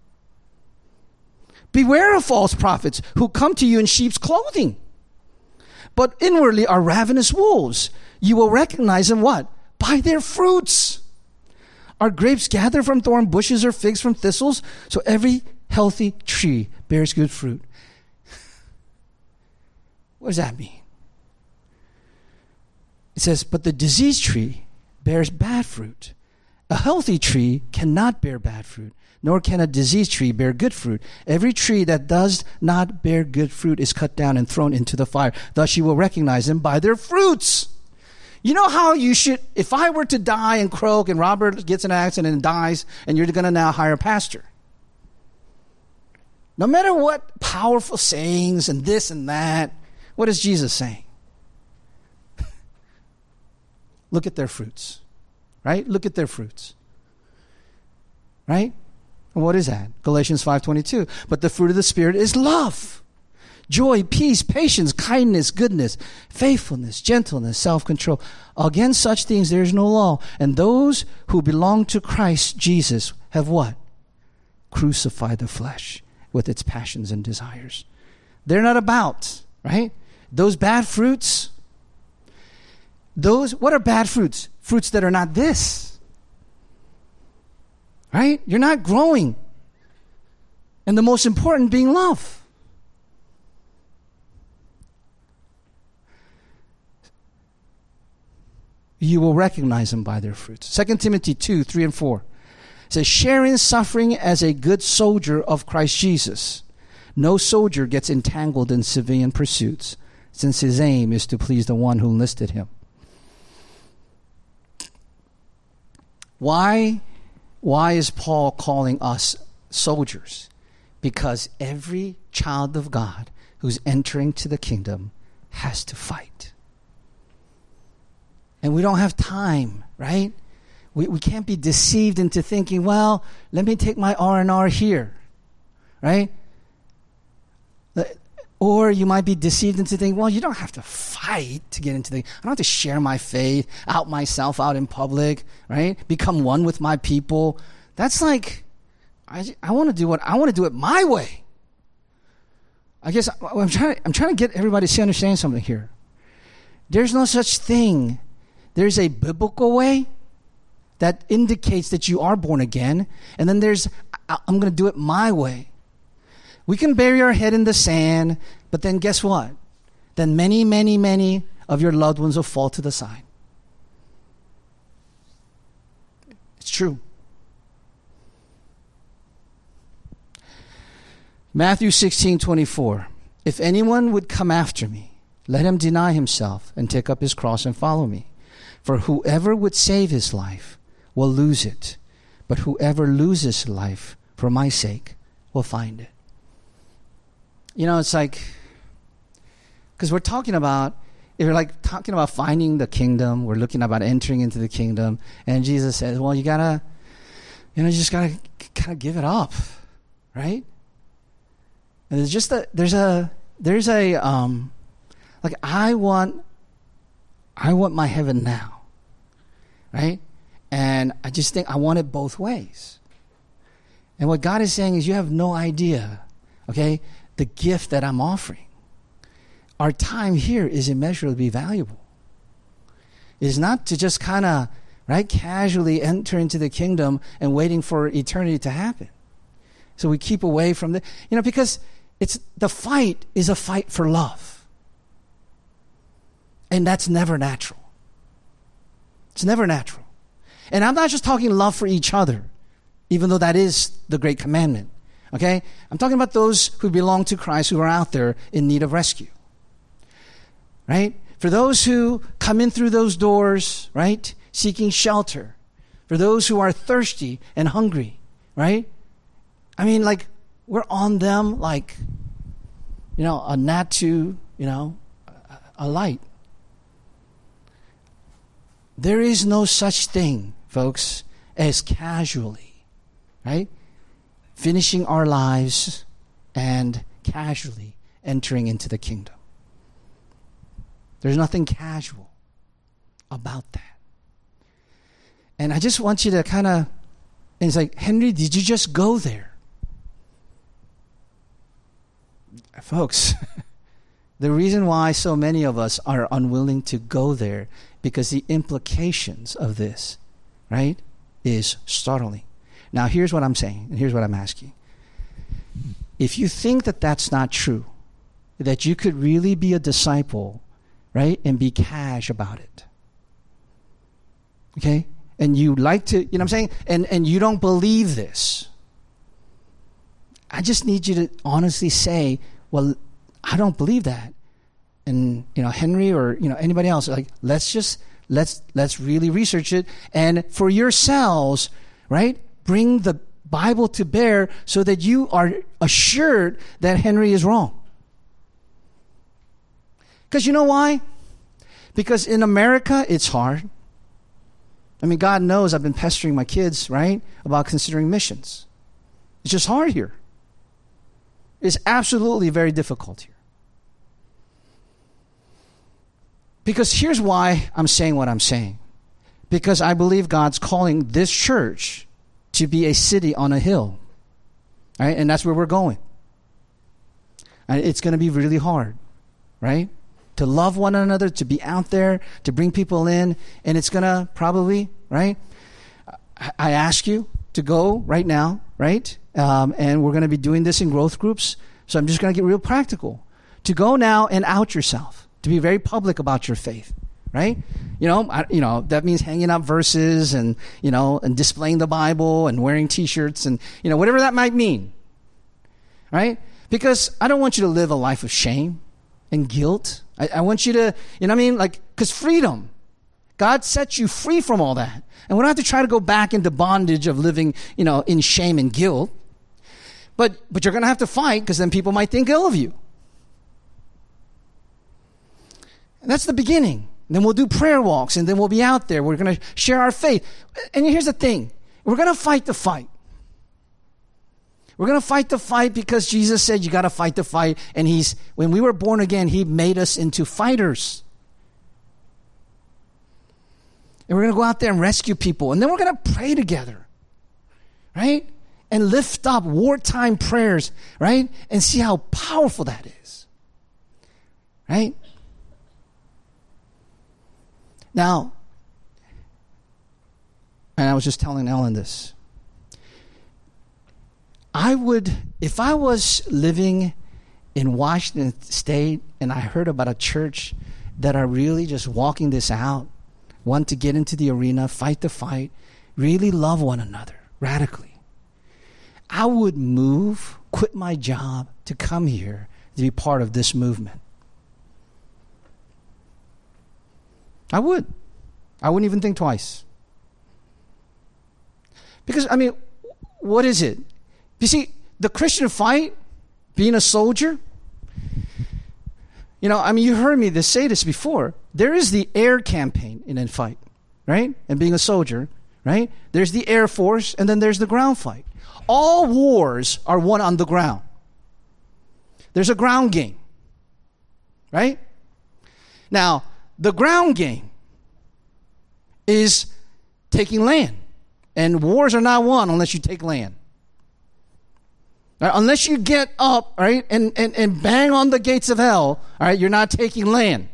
Beware of false prophets who come to you in sheep's clothing, but inwardly are ravenous wolves. You will recognize them what? By their fruits. Are grapes gathered from thorn bushes or figs from thistles? So every healthy tree bears good fruit. What does that mean? It says, but the diseased tree bears bad fruit. A healthy tree cannot bear bad fruit, nor can a diseased tree bear good fruit. Every tree that does not bear good fruit is cut down and thrown into the fire. Thus you will recognize them by their fruits. You know how you should, if I were to die and croak and Robert gets in an accident and dies, and you're going to now hire a pastor. No matter what powerful sayings and this and that, what is Jesus saying? Look at their fruits. right? Look at their fruits. Right? And what is that? Galatians five twenty-two. But the fruit of the Spirit is love, joy, peace, patience, kindness, goodness, faithfulness, gentleness, self-control. Against such things there is no law. And those who belong to Christ Jesus have what? Crucified the flesh with its passions and desires. They're not about, right? Those bad fruits, those, what are bad fruits? Fruits that are not this. Right? You're not growing. And the most important being love. You will recognize them by their fruits. Second Timothy two, three and four. It says, share in suffering as a good soldier of Christ Jesus. No soldier gets entangled in civilian pursuits, since his aim is to please the one who enlisted him. Why, why is Paul calling us soldiers? Because every child of God who's entering to the kingdom has to fight. And we don't have time, right? We we can't be deceived into thinking, well, let me take my R and R here, right? Or you might be deceived into thinking, well, you don't have to fight to get into the, I don't have to share my faith, out myself out in public, right? Become one with my people. That's like, I, I want to do what, I want to do it my way. I guess I'm trying, I'm trying to get everybody to understand something here. There's no such thing. There's a biblical way that indicates that you are born again. And then there's, I'm going to do it my way. We can bury our head in the sand, but then guess what? Then many, many, many of your loved ones will fall to the side. It's true. Matthew sixteen twenty-four. If anyone would come after me, let him deny himself and take up his cross and follow me. For whoever would save his life will lose it, but whoever loses life for my sake will find it. You know, it's like, because we're talking about, if we're like talking about finding the kingdom, we're looking about entering into the kingdom, and Jesus says, well, you gotta, you know, you just gotta kind of give it up, right? And there's just a, there's a, there's a, um, like I want, I want my heaven now, right? And I just think I want it both ways. And what God is saying is you have no idea, okay, the gift that I'm offering. Our time here is immeasurably valuable. It's not to just kind of, right, casually enter into the kingdom and waiting for eternity to happen. So we keep away from the, you know, because it's, the fight is a fight for love. And that's never natural. It's never natural. And I'm not just talking love for each other, even though that is the great commandment. Okay? I'm talking about those who belong to Christ who are out there in need of rescue. Right? For those who come in through those doors, right? Seeking shelter. For those who are thirsty and hungry. Right? I mean, like, we're on them like, you know, a gnat to, you know, a, a light. There is no such thing, folks, as casually, right? Finishing our lives and casually entering into the kingdom. There's nothing casual about that. And I just want you to kind of, and it's like, Henry, did you just go there? Folks, the reason why so many of us are unwilling to go there, because the implications of this, right, is startling. Now, here's what I'm saying, and here's what I'm asking. If you think that that's not true, that you could really be a disciple, right, and be cash about it, okay, and you like to, you know what I'm saying, and, and you don't believe this, I just need you to honestly say, well, I don't believe that. And, you know, Henry or, you know, anybody else, like, let's just, let's, let's really research it. And for yourselves, right, bring the Bible to bear so that you are assured that Henry is wrong. Because you know why? Because in America, it's hard. I mean, God knows I've been pestering my kids, right, about considering missions. It's just hard here. It's absolutely very difficult here. Because here's why I'm saying what I'm saying. Because I believe God's calling this church to be a city on a hill. Right? And that's where we're going. And it's going to be really hard, right? To love one another, to be out there, to bring people in. And it's going to probably, right? I ask you to go right now, right? Um, and we're going to be doing this in growth groups. So I'm just going to get real practical. To go now and out yourself. To be very public about your faith, right? You know, I, you know that means hanging up verses and, you know, and displaying the Bible and wearing T-shirts and, you know, whatever that might mean, right? Because I don't want you to live a life of shame and guilt. I, I want you to, you know what I mean? Like, because freedom, God sets you free from all that. And we don't have to try to go back into bondage of living, you know, in shame and guilt. But, but you're going to have to fight because then people might think ill of you. And that's the beginning. And then we'll do prayer walks, and then we'll be out there. We're going to share our faith. And here's the thing. We're going to fight the fight. We're going to fight the fight because Jesus said you got to fight the fight. And he's when we were born again, he made us into fighters. And we're going to go out there and rescue people. And then we're going to pray together. Right? And lift up wartime prayers. Right? And see how powerful that is. Right? Now, and I was just telling Ellen this. I would, if I was living in Washington State and I heard about a church that are really just walking this out, want to get into the arena, fight the fight, really love one another radically, I would move, quit my job to come here to be part of this movement. I would. I wouldn't even think twice. Because, I mean, what is it? You see, the Christian fight, being a soldier, you know, I mean, you heard me this, say this before. There is the air campaign in a fight, right? And being a soldier, right? There's the Air Force, and then there's the ground fight. All wars are won on the ground. There's a ground game, right? Now, the ground game is taking land. And wars are not won unless you take land. Right? Unless you get up, right, and, and, and bang on the gates of hell, all right, you're not taking land.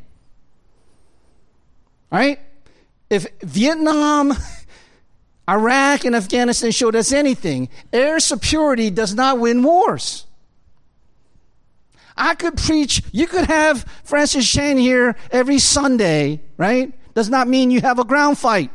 All right? If Vietnam, Iraq, and Afghanistan showed us anything, air superiority does not win wars. I could preach, you could have Francis Chan here every Sunday, right? Does not mean you have a ground fight.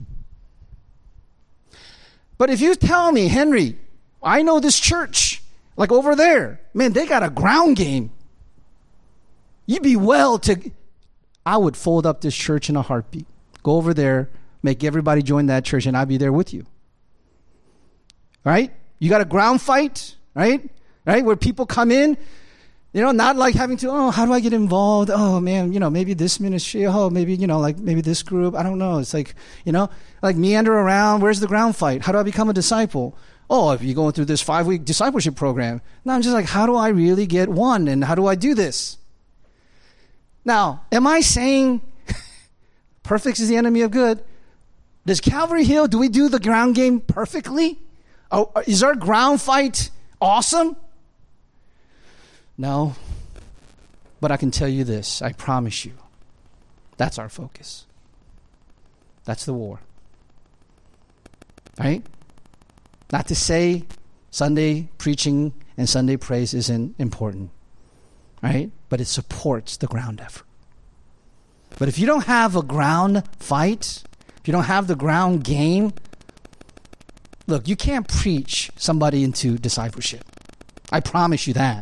But if you tell me, Henry, I know this church, like over there, man, they got a ground game. You'd be well to, I would fold up this church in a heartbeat. Go over there, make everybody join that church, and I'd be there with you. Right? You got a ground fight, right? Right? Where people come in, you know, not like having to, oh, how do I get involved? Oh, man, you know, maybe this ministry, oh, maybe, you know, like maybe this group. I don't know. It's like, you know, like meander around. Where's the ground fight? How do I become a disciple? Oh, if you're going through this five-week discipleship program. No, I'm just like, how do I really get one? And how do I do this? Now, am I saying perfect is the enemy of good? Does Calvary Hill, do we do the ground game perfectly? Oh, is our ground fight awesome? No, but I can tell you this, I promise you, that's our focus. That's the war. Right? Not to say Sunday preaching and Sunday praise isn't important, right? But it supports the ground effort. But if you don't have a ground fight, if you don't have the ground game, look, you can't preach somebody into discipleship. I promise you that.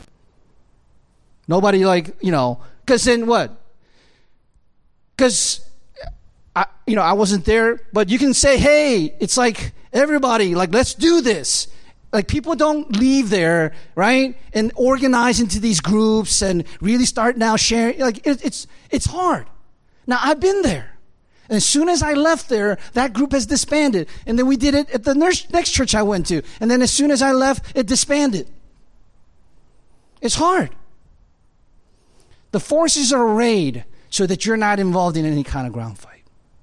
Nobody like, you know, because then what? Because, I, you know, I wasn't there, but you can say, hey, it's like everybody, like, let's do this. Like, people don't leave there, right, and organize into these groups and really start now sharing. Like, it, it's it's hard. Now, I've been there. And as soon as I left there, that group has disbanded. And then we did it at the next church I went to. And then as soon as I left, it disbanded. It's hard. The forces are arrayed so that you're not involved in any kind of ground fight.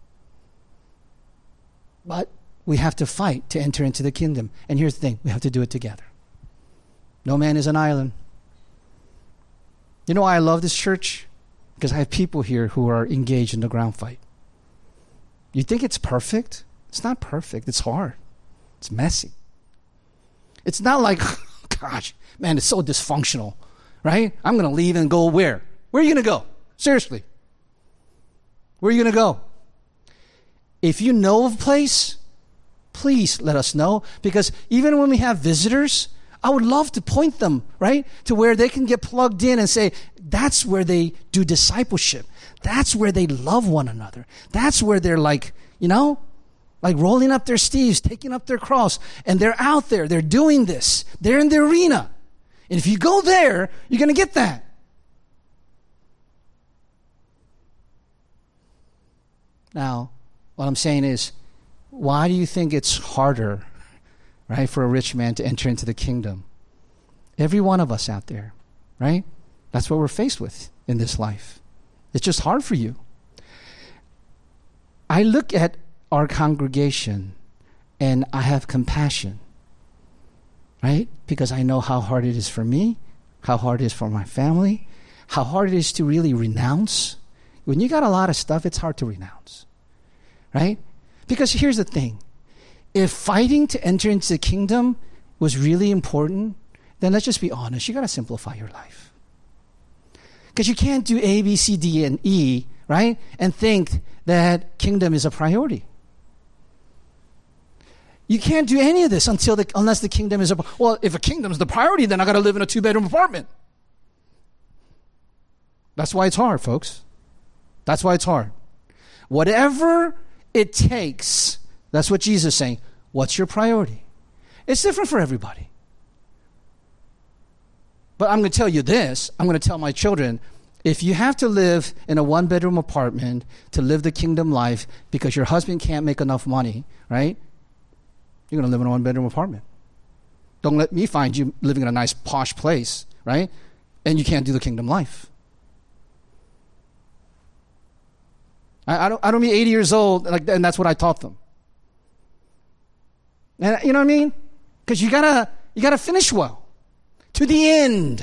But we have to fight to enter into the kingdom. And here's the thing, we have to do it together. No man is an island. You know why I love this church? Because I have people here who are engaged in the ground fight. You think it's perfect? It's not perfect. It's hard. It's messy. It's not like, gosh, man, it's so dysfunctional, right? I'm going to leave and go where? Where are you going to go? Seriously. Where are you going to go? If you know of a place, please let us know. Because even when we have visitors, I would love to point them, right, to where they can get plugged in and say, that's where they do discipleship. That's where they love one another. That's where they're like, you know, like rolling up their sleeves, taking up their cross, and they're out there. They're doing this. They're in the arena. And if you go there, you're going to get that. Now, what I'm saying is, why do you think it's harder, right, for a rich man to enter into the kingdom? Every one of us out there, right? That's what we're faced with in this life. It's just hard for you. I look at our congregation and I have compassion, right? Because I know how hard it is for me, how hard it is for my family, how hard it is to really renounce. When you got a lot of stuff, it's hard to renounce, right? Because here's the thing. If fighting to enter into the kingdom was really important, then let's just be honest. You got to simplify your life. Because you can't do A, B, C, D, and E, right? And think that kingdom is a priority. You can't do any of this until the, unless the kingdom is a, well, if a kingdom is the priority, then I got to live in a two-bedroom apartment. That's why it's hard, folks. That's why it's hard. Whatever it takes, that's what Jesus is saying. What's your priority? It's different for everybody. But I'm going to tell you this. I'm going to tell my children, if you have to live in a one-bedroom apartment to live the kingdom life because your husband can't make enough money, right? You're going to live in a one-bedroom apartment. Don't let me find you living in a nice, posh place, right? And you can't do the kingdom life. I, I don't. I don't mean eighty years old, like, and that's what I taught them. And you know what I mean? Because you gotta, you gotta finish well. To the end.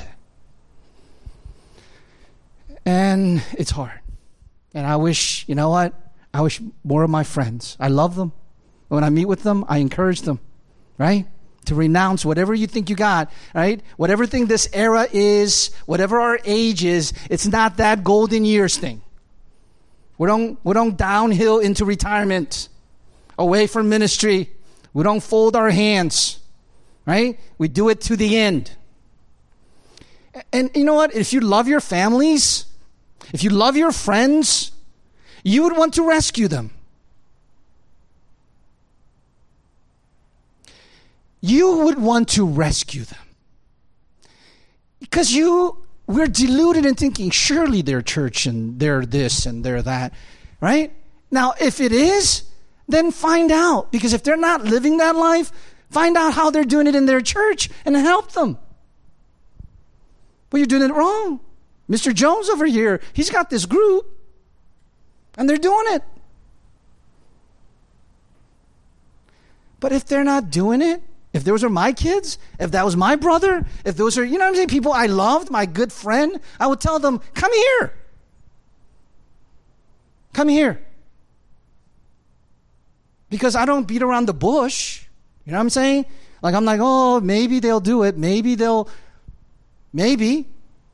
And it's hard. And I wish, you know what? I wish more of my friends, I love them. When I meet with them, I encourage them, right? To renounce whatever you think you got, right? Whatever thing this era is, whatever our age is, it's not that golden years thing. We don't, we don't downhill into retirement, away from ministry. We don't fold our hands, right? We do it to the end. And you know what? If you love your families, if you love your friends, you would want to rescue them. You would want to rescue them. Because you, we're deluded in thinking, surely they're church and they're this and they're that, right? Now, if it is, then find out. Because if they're not living that life, find out how they're doing it in their church and help them. But you're doing it wrong. Mister Jones over here, he's got this group, and they're doing it. But if they're not doing it, if those are my kids, if that was my brother, if those are, you know what I'm saying, people I loved, my good friend, I would tell them, come here. Come here. Because I don't beat around the bush. You know what I'm saying? Like, I'm like, oh, maybe they'll do it. Maybe they'll... Maybe.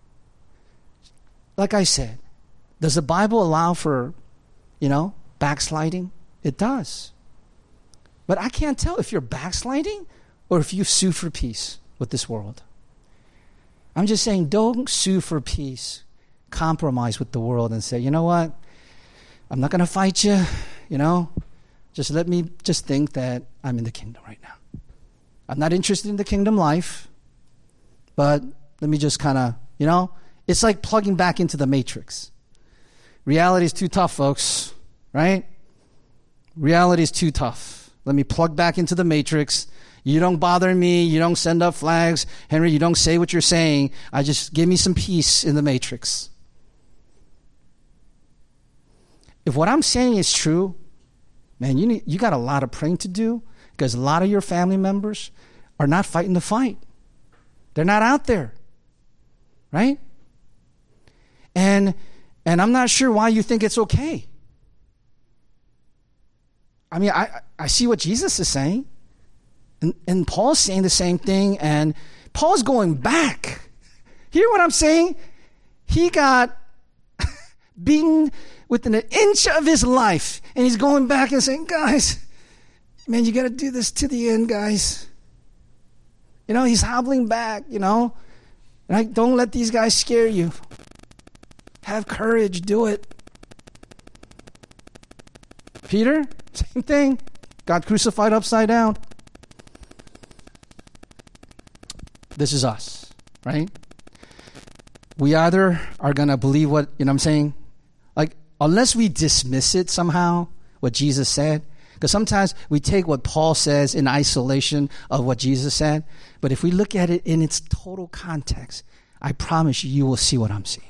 Like I said, does the Bible allow for, you know, backsliding? It does. But I can't tell if you're backsliding or if you sue for peace with this world. I'm just saying, don't sue for peace. Compromise with the world and say, you know what? I'm not going to fight you, you know. Just let me just think that I'm in the kingdom right now. I'm not interested in the kingdom life, but let me just kind of, you know, it's like plugging back into the matrix. Reality is too tough, folks, right? reality is too tough. Let me plug back into the matrix. You don't bother me. You don't send up flags. Henry, you don't say what you're saying. I just give me some peace in the matrix. If what I'm saying is true, man, you need, you got a lot of praying to do, because a lot of your family members are not fighting the fight. They're not out there, right? And and I'm not sure why you think it's okay. I mean, I, I see what Jesus is saying. And, and Paul's saying the same thing. And Paul's going back. Hear what I'm saying? He got beaten within an inch of his life. And he's going back and saying, guys, man, you got to do this to the end, guys. You know, he's hobbling back, you know. And I, don't let these guys scare you. Have courage. Do it. Peter, same thing. Got crucified upside down. This is us, right? We either are going to believe what, you know what I'm saying? Like, unless we dismiss it somehow, what Jesus said. Because sometimes we take what Paul says in isolation of what Jesus said. But if we look at it in its total context, I promise you, you will see what I'm seeing.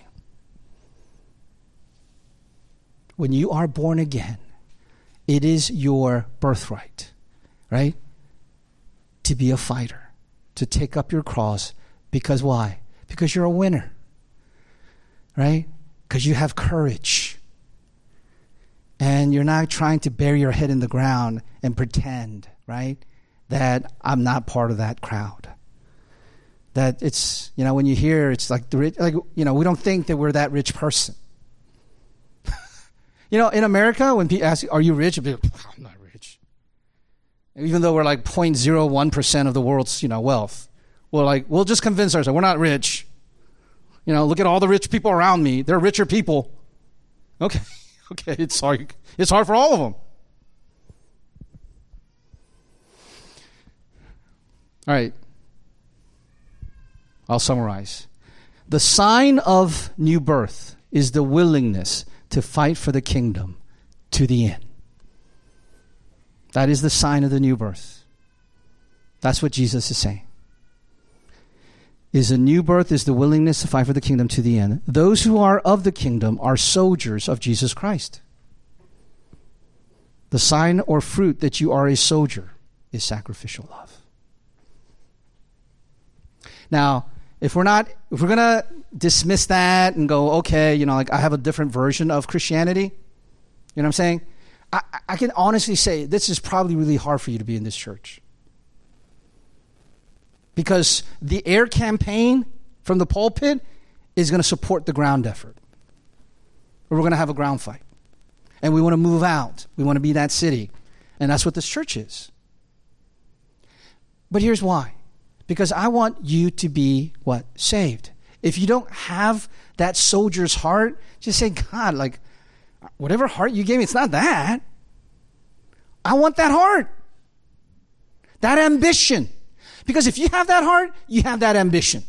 When you are born again, it is your birthright, right? To be a fighter, to take up your cross. Because why? Because you're a winner, right? Because you have courage. And you're not trying to bury your head in the ground and pretend, right, that I'm not part of that crowd. That it's, you know, when you hear, it's like, the rich, like, you know, we don't think that we're that rich person. You know, in America, when people ask, are you rich? You'll be like, I'm not rich. Even though we're like zero point zero one percent of the world's, you know, wealth. We're like, we'll just convince ourselves we're not rich. You know, look at all the rich people around me. They're richer people. Okay. Okay, it's hard. It's hard for all of them. All right. I'll summarize. The sign of new birth is the willingness to fight for the kingdom to the end. That is the sign of the new birth. That's what Jesus is saying. Is a new birth is the willingness to fight for the kingdom to the end. Those who are of the kingdom are soldiers of Jesus Christ. The sign or fruit that you are a soldier is sacrificial love. Now, if we're not, if we're going to dismiss that and go, okay, you know, like I have a different version of Christianity, you know what I'm saying? I, I can honestly say this is probably really hard for you to be in this church. Because the air campaign from the pulpit is going to support the ground effort. Or we're going to have a ground fight. And we want to move out. We want to be that city. And that's what this church is. But here's why. Because I want you to be, what? Saved. If you don't have that soldier's heart, just say, God, like, whatever heart you gave me, it's not that. I want that heart. That ambition. Because if you have that heart, you have that ambition.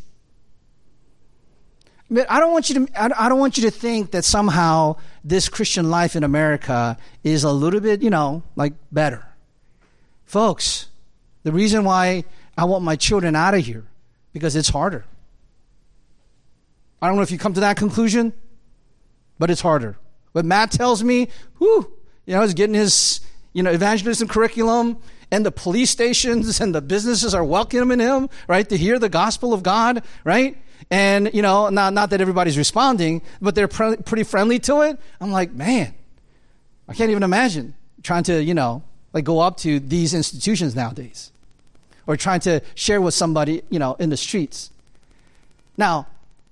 But I don't want you to. I don't want you to think that somehow this Christian life in America is a little bit, you know, like better. Folks, the reason why I want my children out of here because it's harder. I don't know if you come to that conclusion, but it's harder. But Matt tells me, whew, you know, he's getting his, you know, evangelism curriculum. And the police stations and the businesses are welcoming him, right, to hear the gospel of God, right? And, you know, not, not that everybody's responding, but they're pre- pretty friendly to it. I'm like, man, I can't even imagine trying to, you know, like go up to these institutions nowadays. Or trying to share with somebody, you know, in the streets. Now,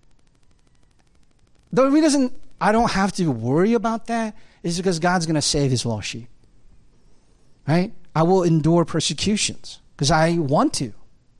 the reason I don't have to worry about that is because God's going to save his lost sheep. Right? I will endure persecutions because I want to.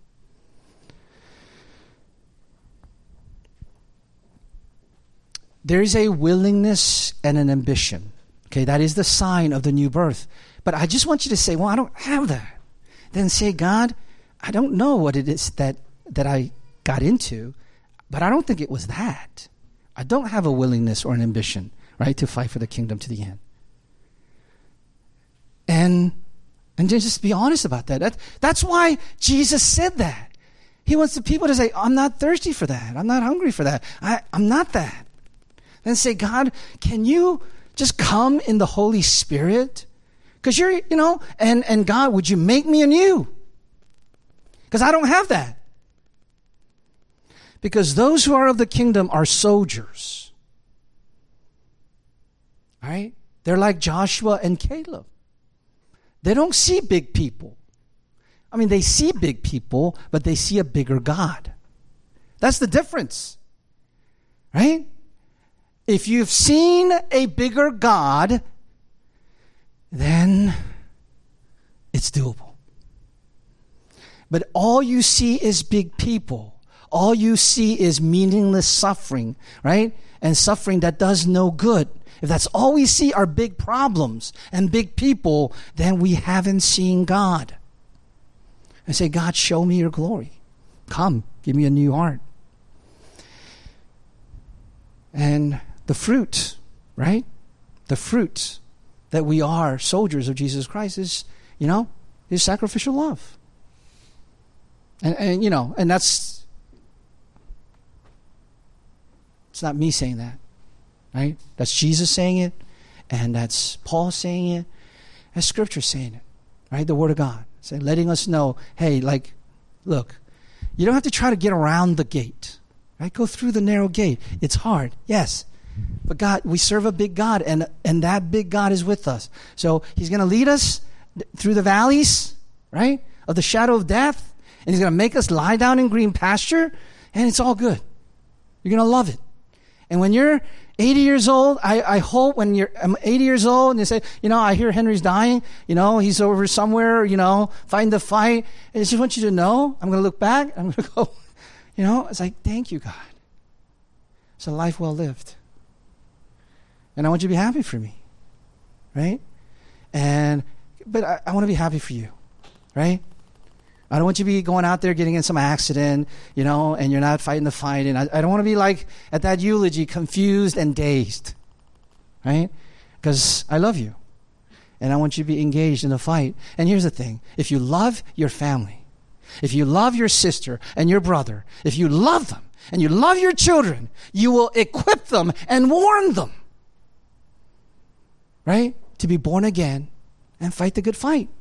There is a willingness and an ambition. Okay, that is the sign of the new birth. But I just want you to say, well, I don't have that. Then say, God, I don't know what it is that, that I got into, but I don't think it was that. I don't have a willingness or an ambition, right, to fight for the kingdom to the end. And and just be honest about that. that. That's why Jesus said that. He wants the people to say, I'm not thirsty for that. I'm not hungry for that. I, I'm not that. Then say, God, can you just come in the Holy Spirit? Because you're, you know, and, and God, would you make me anew? Because I don't have that. Because those who are of the kingdom are soldiers. All right? They're like Joshua and Caleb. They don't see big people. I mean, they see big people, but they see a bigger God. That's the difference. Right? If you've seen a bigger God, then it's doable. But all you see is big people. All you see is meaningless suffering, right? And suffering that does no good. If that's all we see are big problems and big people, then we haven't seen God. And say, God, show me your glory. Come, give me a new heart. And the fruit, right? The fruit that we are soldiers of Jesus Christ is, you know, is sacrificial love. And, and you know, and that's, it's not me saying that, right? That's Jesus saying it, and that's Paul saying it, and Scripture saying it, right? The Word of God. Saying, letting us know, hey, like, look, you don't have to try to get around the gate, right? Go through the narrow gate. It's hard, yes. But God, we serve a big God, and, and that big God is with us. So he's going to lead us through the valleys, right, of the shadow of death, and he's going to make us lie down in green pasture, and it's all good. You're going to love it. And when you're eighty years old, I, I hope when you're I'm eighty years old and you say, you know, I hear Henry's dying, you know, he's over somewhere, you know, fighting the fight. And I just want you to know, I'm going to look back, I'm going to go, you know, it's like, thank you, God. It's a life well lived. And I want you to be happy for me, right? And, but I, I want to be happy for you, right? I don't want you to be going out there getting in some accident, you know, and you're not fighting the fight. And I, I don't want to be like at that eulogy, confused and dazed, right? Because I love you. And I want you to be engaged in the fight. And here's the thing. If you love your family, if you love your sister and your brother, if you love them and you love your children, you will equip them and warn them, right? To be born again and fight the good fight.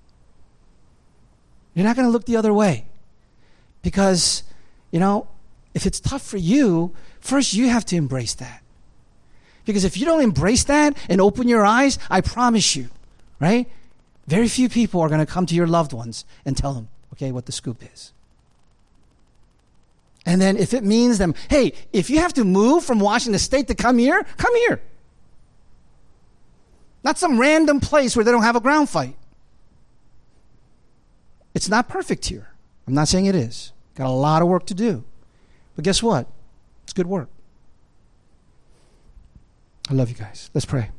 You're not going to look the other way. Because, you know, if it's tough for you, first you have to embrace that. Because if you don't embrace that and open your eyes, I promise you, right? Very few people are going to come to your loved ones and tell them, okay, what the scoop is. And then if it means them, hey, if you have to move from Washington State to come here, come here. Not some random place where they don't have a ground fight. It's not perfect here. I'm not saying it is. Got a lot of work to do. But guess what? It's good work. I love you guys. Let's pray.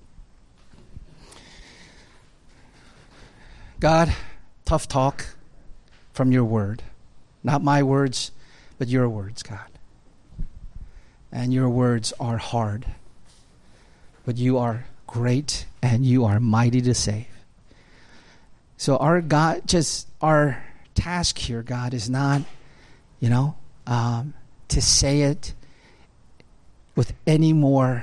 God, tough talk from your word. Not my words, but your words, God. And your words are hard. But you are great and you are mighty to save. So our God, just our task here, God, is not, you know, um, to say it with any more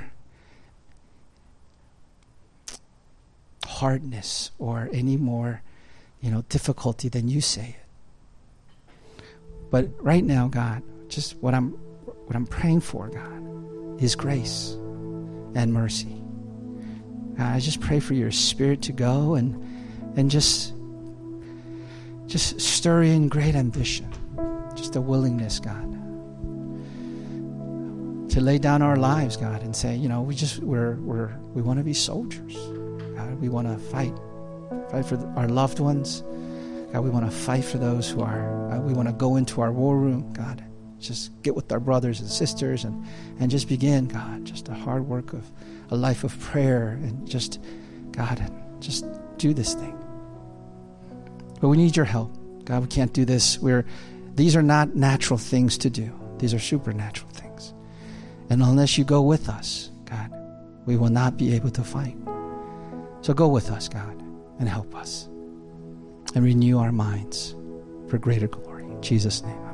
hardness or any more, you know, difficulty than you say it. But right now, God, just what I'm what I'm praying for, God, is grace and mercy. God, I just pray for your Spirit to go and and just just stir in great ambition, just a willingness, God, to lay down our lives, God, and say, you know, we just we're we're we want to be soldiers, God. We want to fight, fight for our loved ones, God. We want to fight for those who are. Uh, we want to go into our war room, God. Just get with our brothers and sisters and and just begin, God, just a hard work of a life of prayer and just, God, just do this thing. But we need your help. God, we can't do this. We're, these are not natural things to do. These are supernatural things. And unless you go with us, God, we will not be able to fight. So go with us, God. and help us and renew our minds for greater glory. In Jesus' name.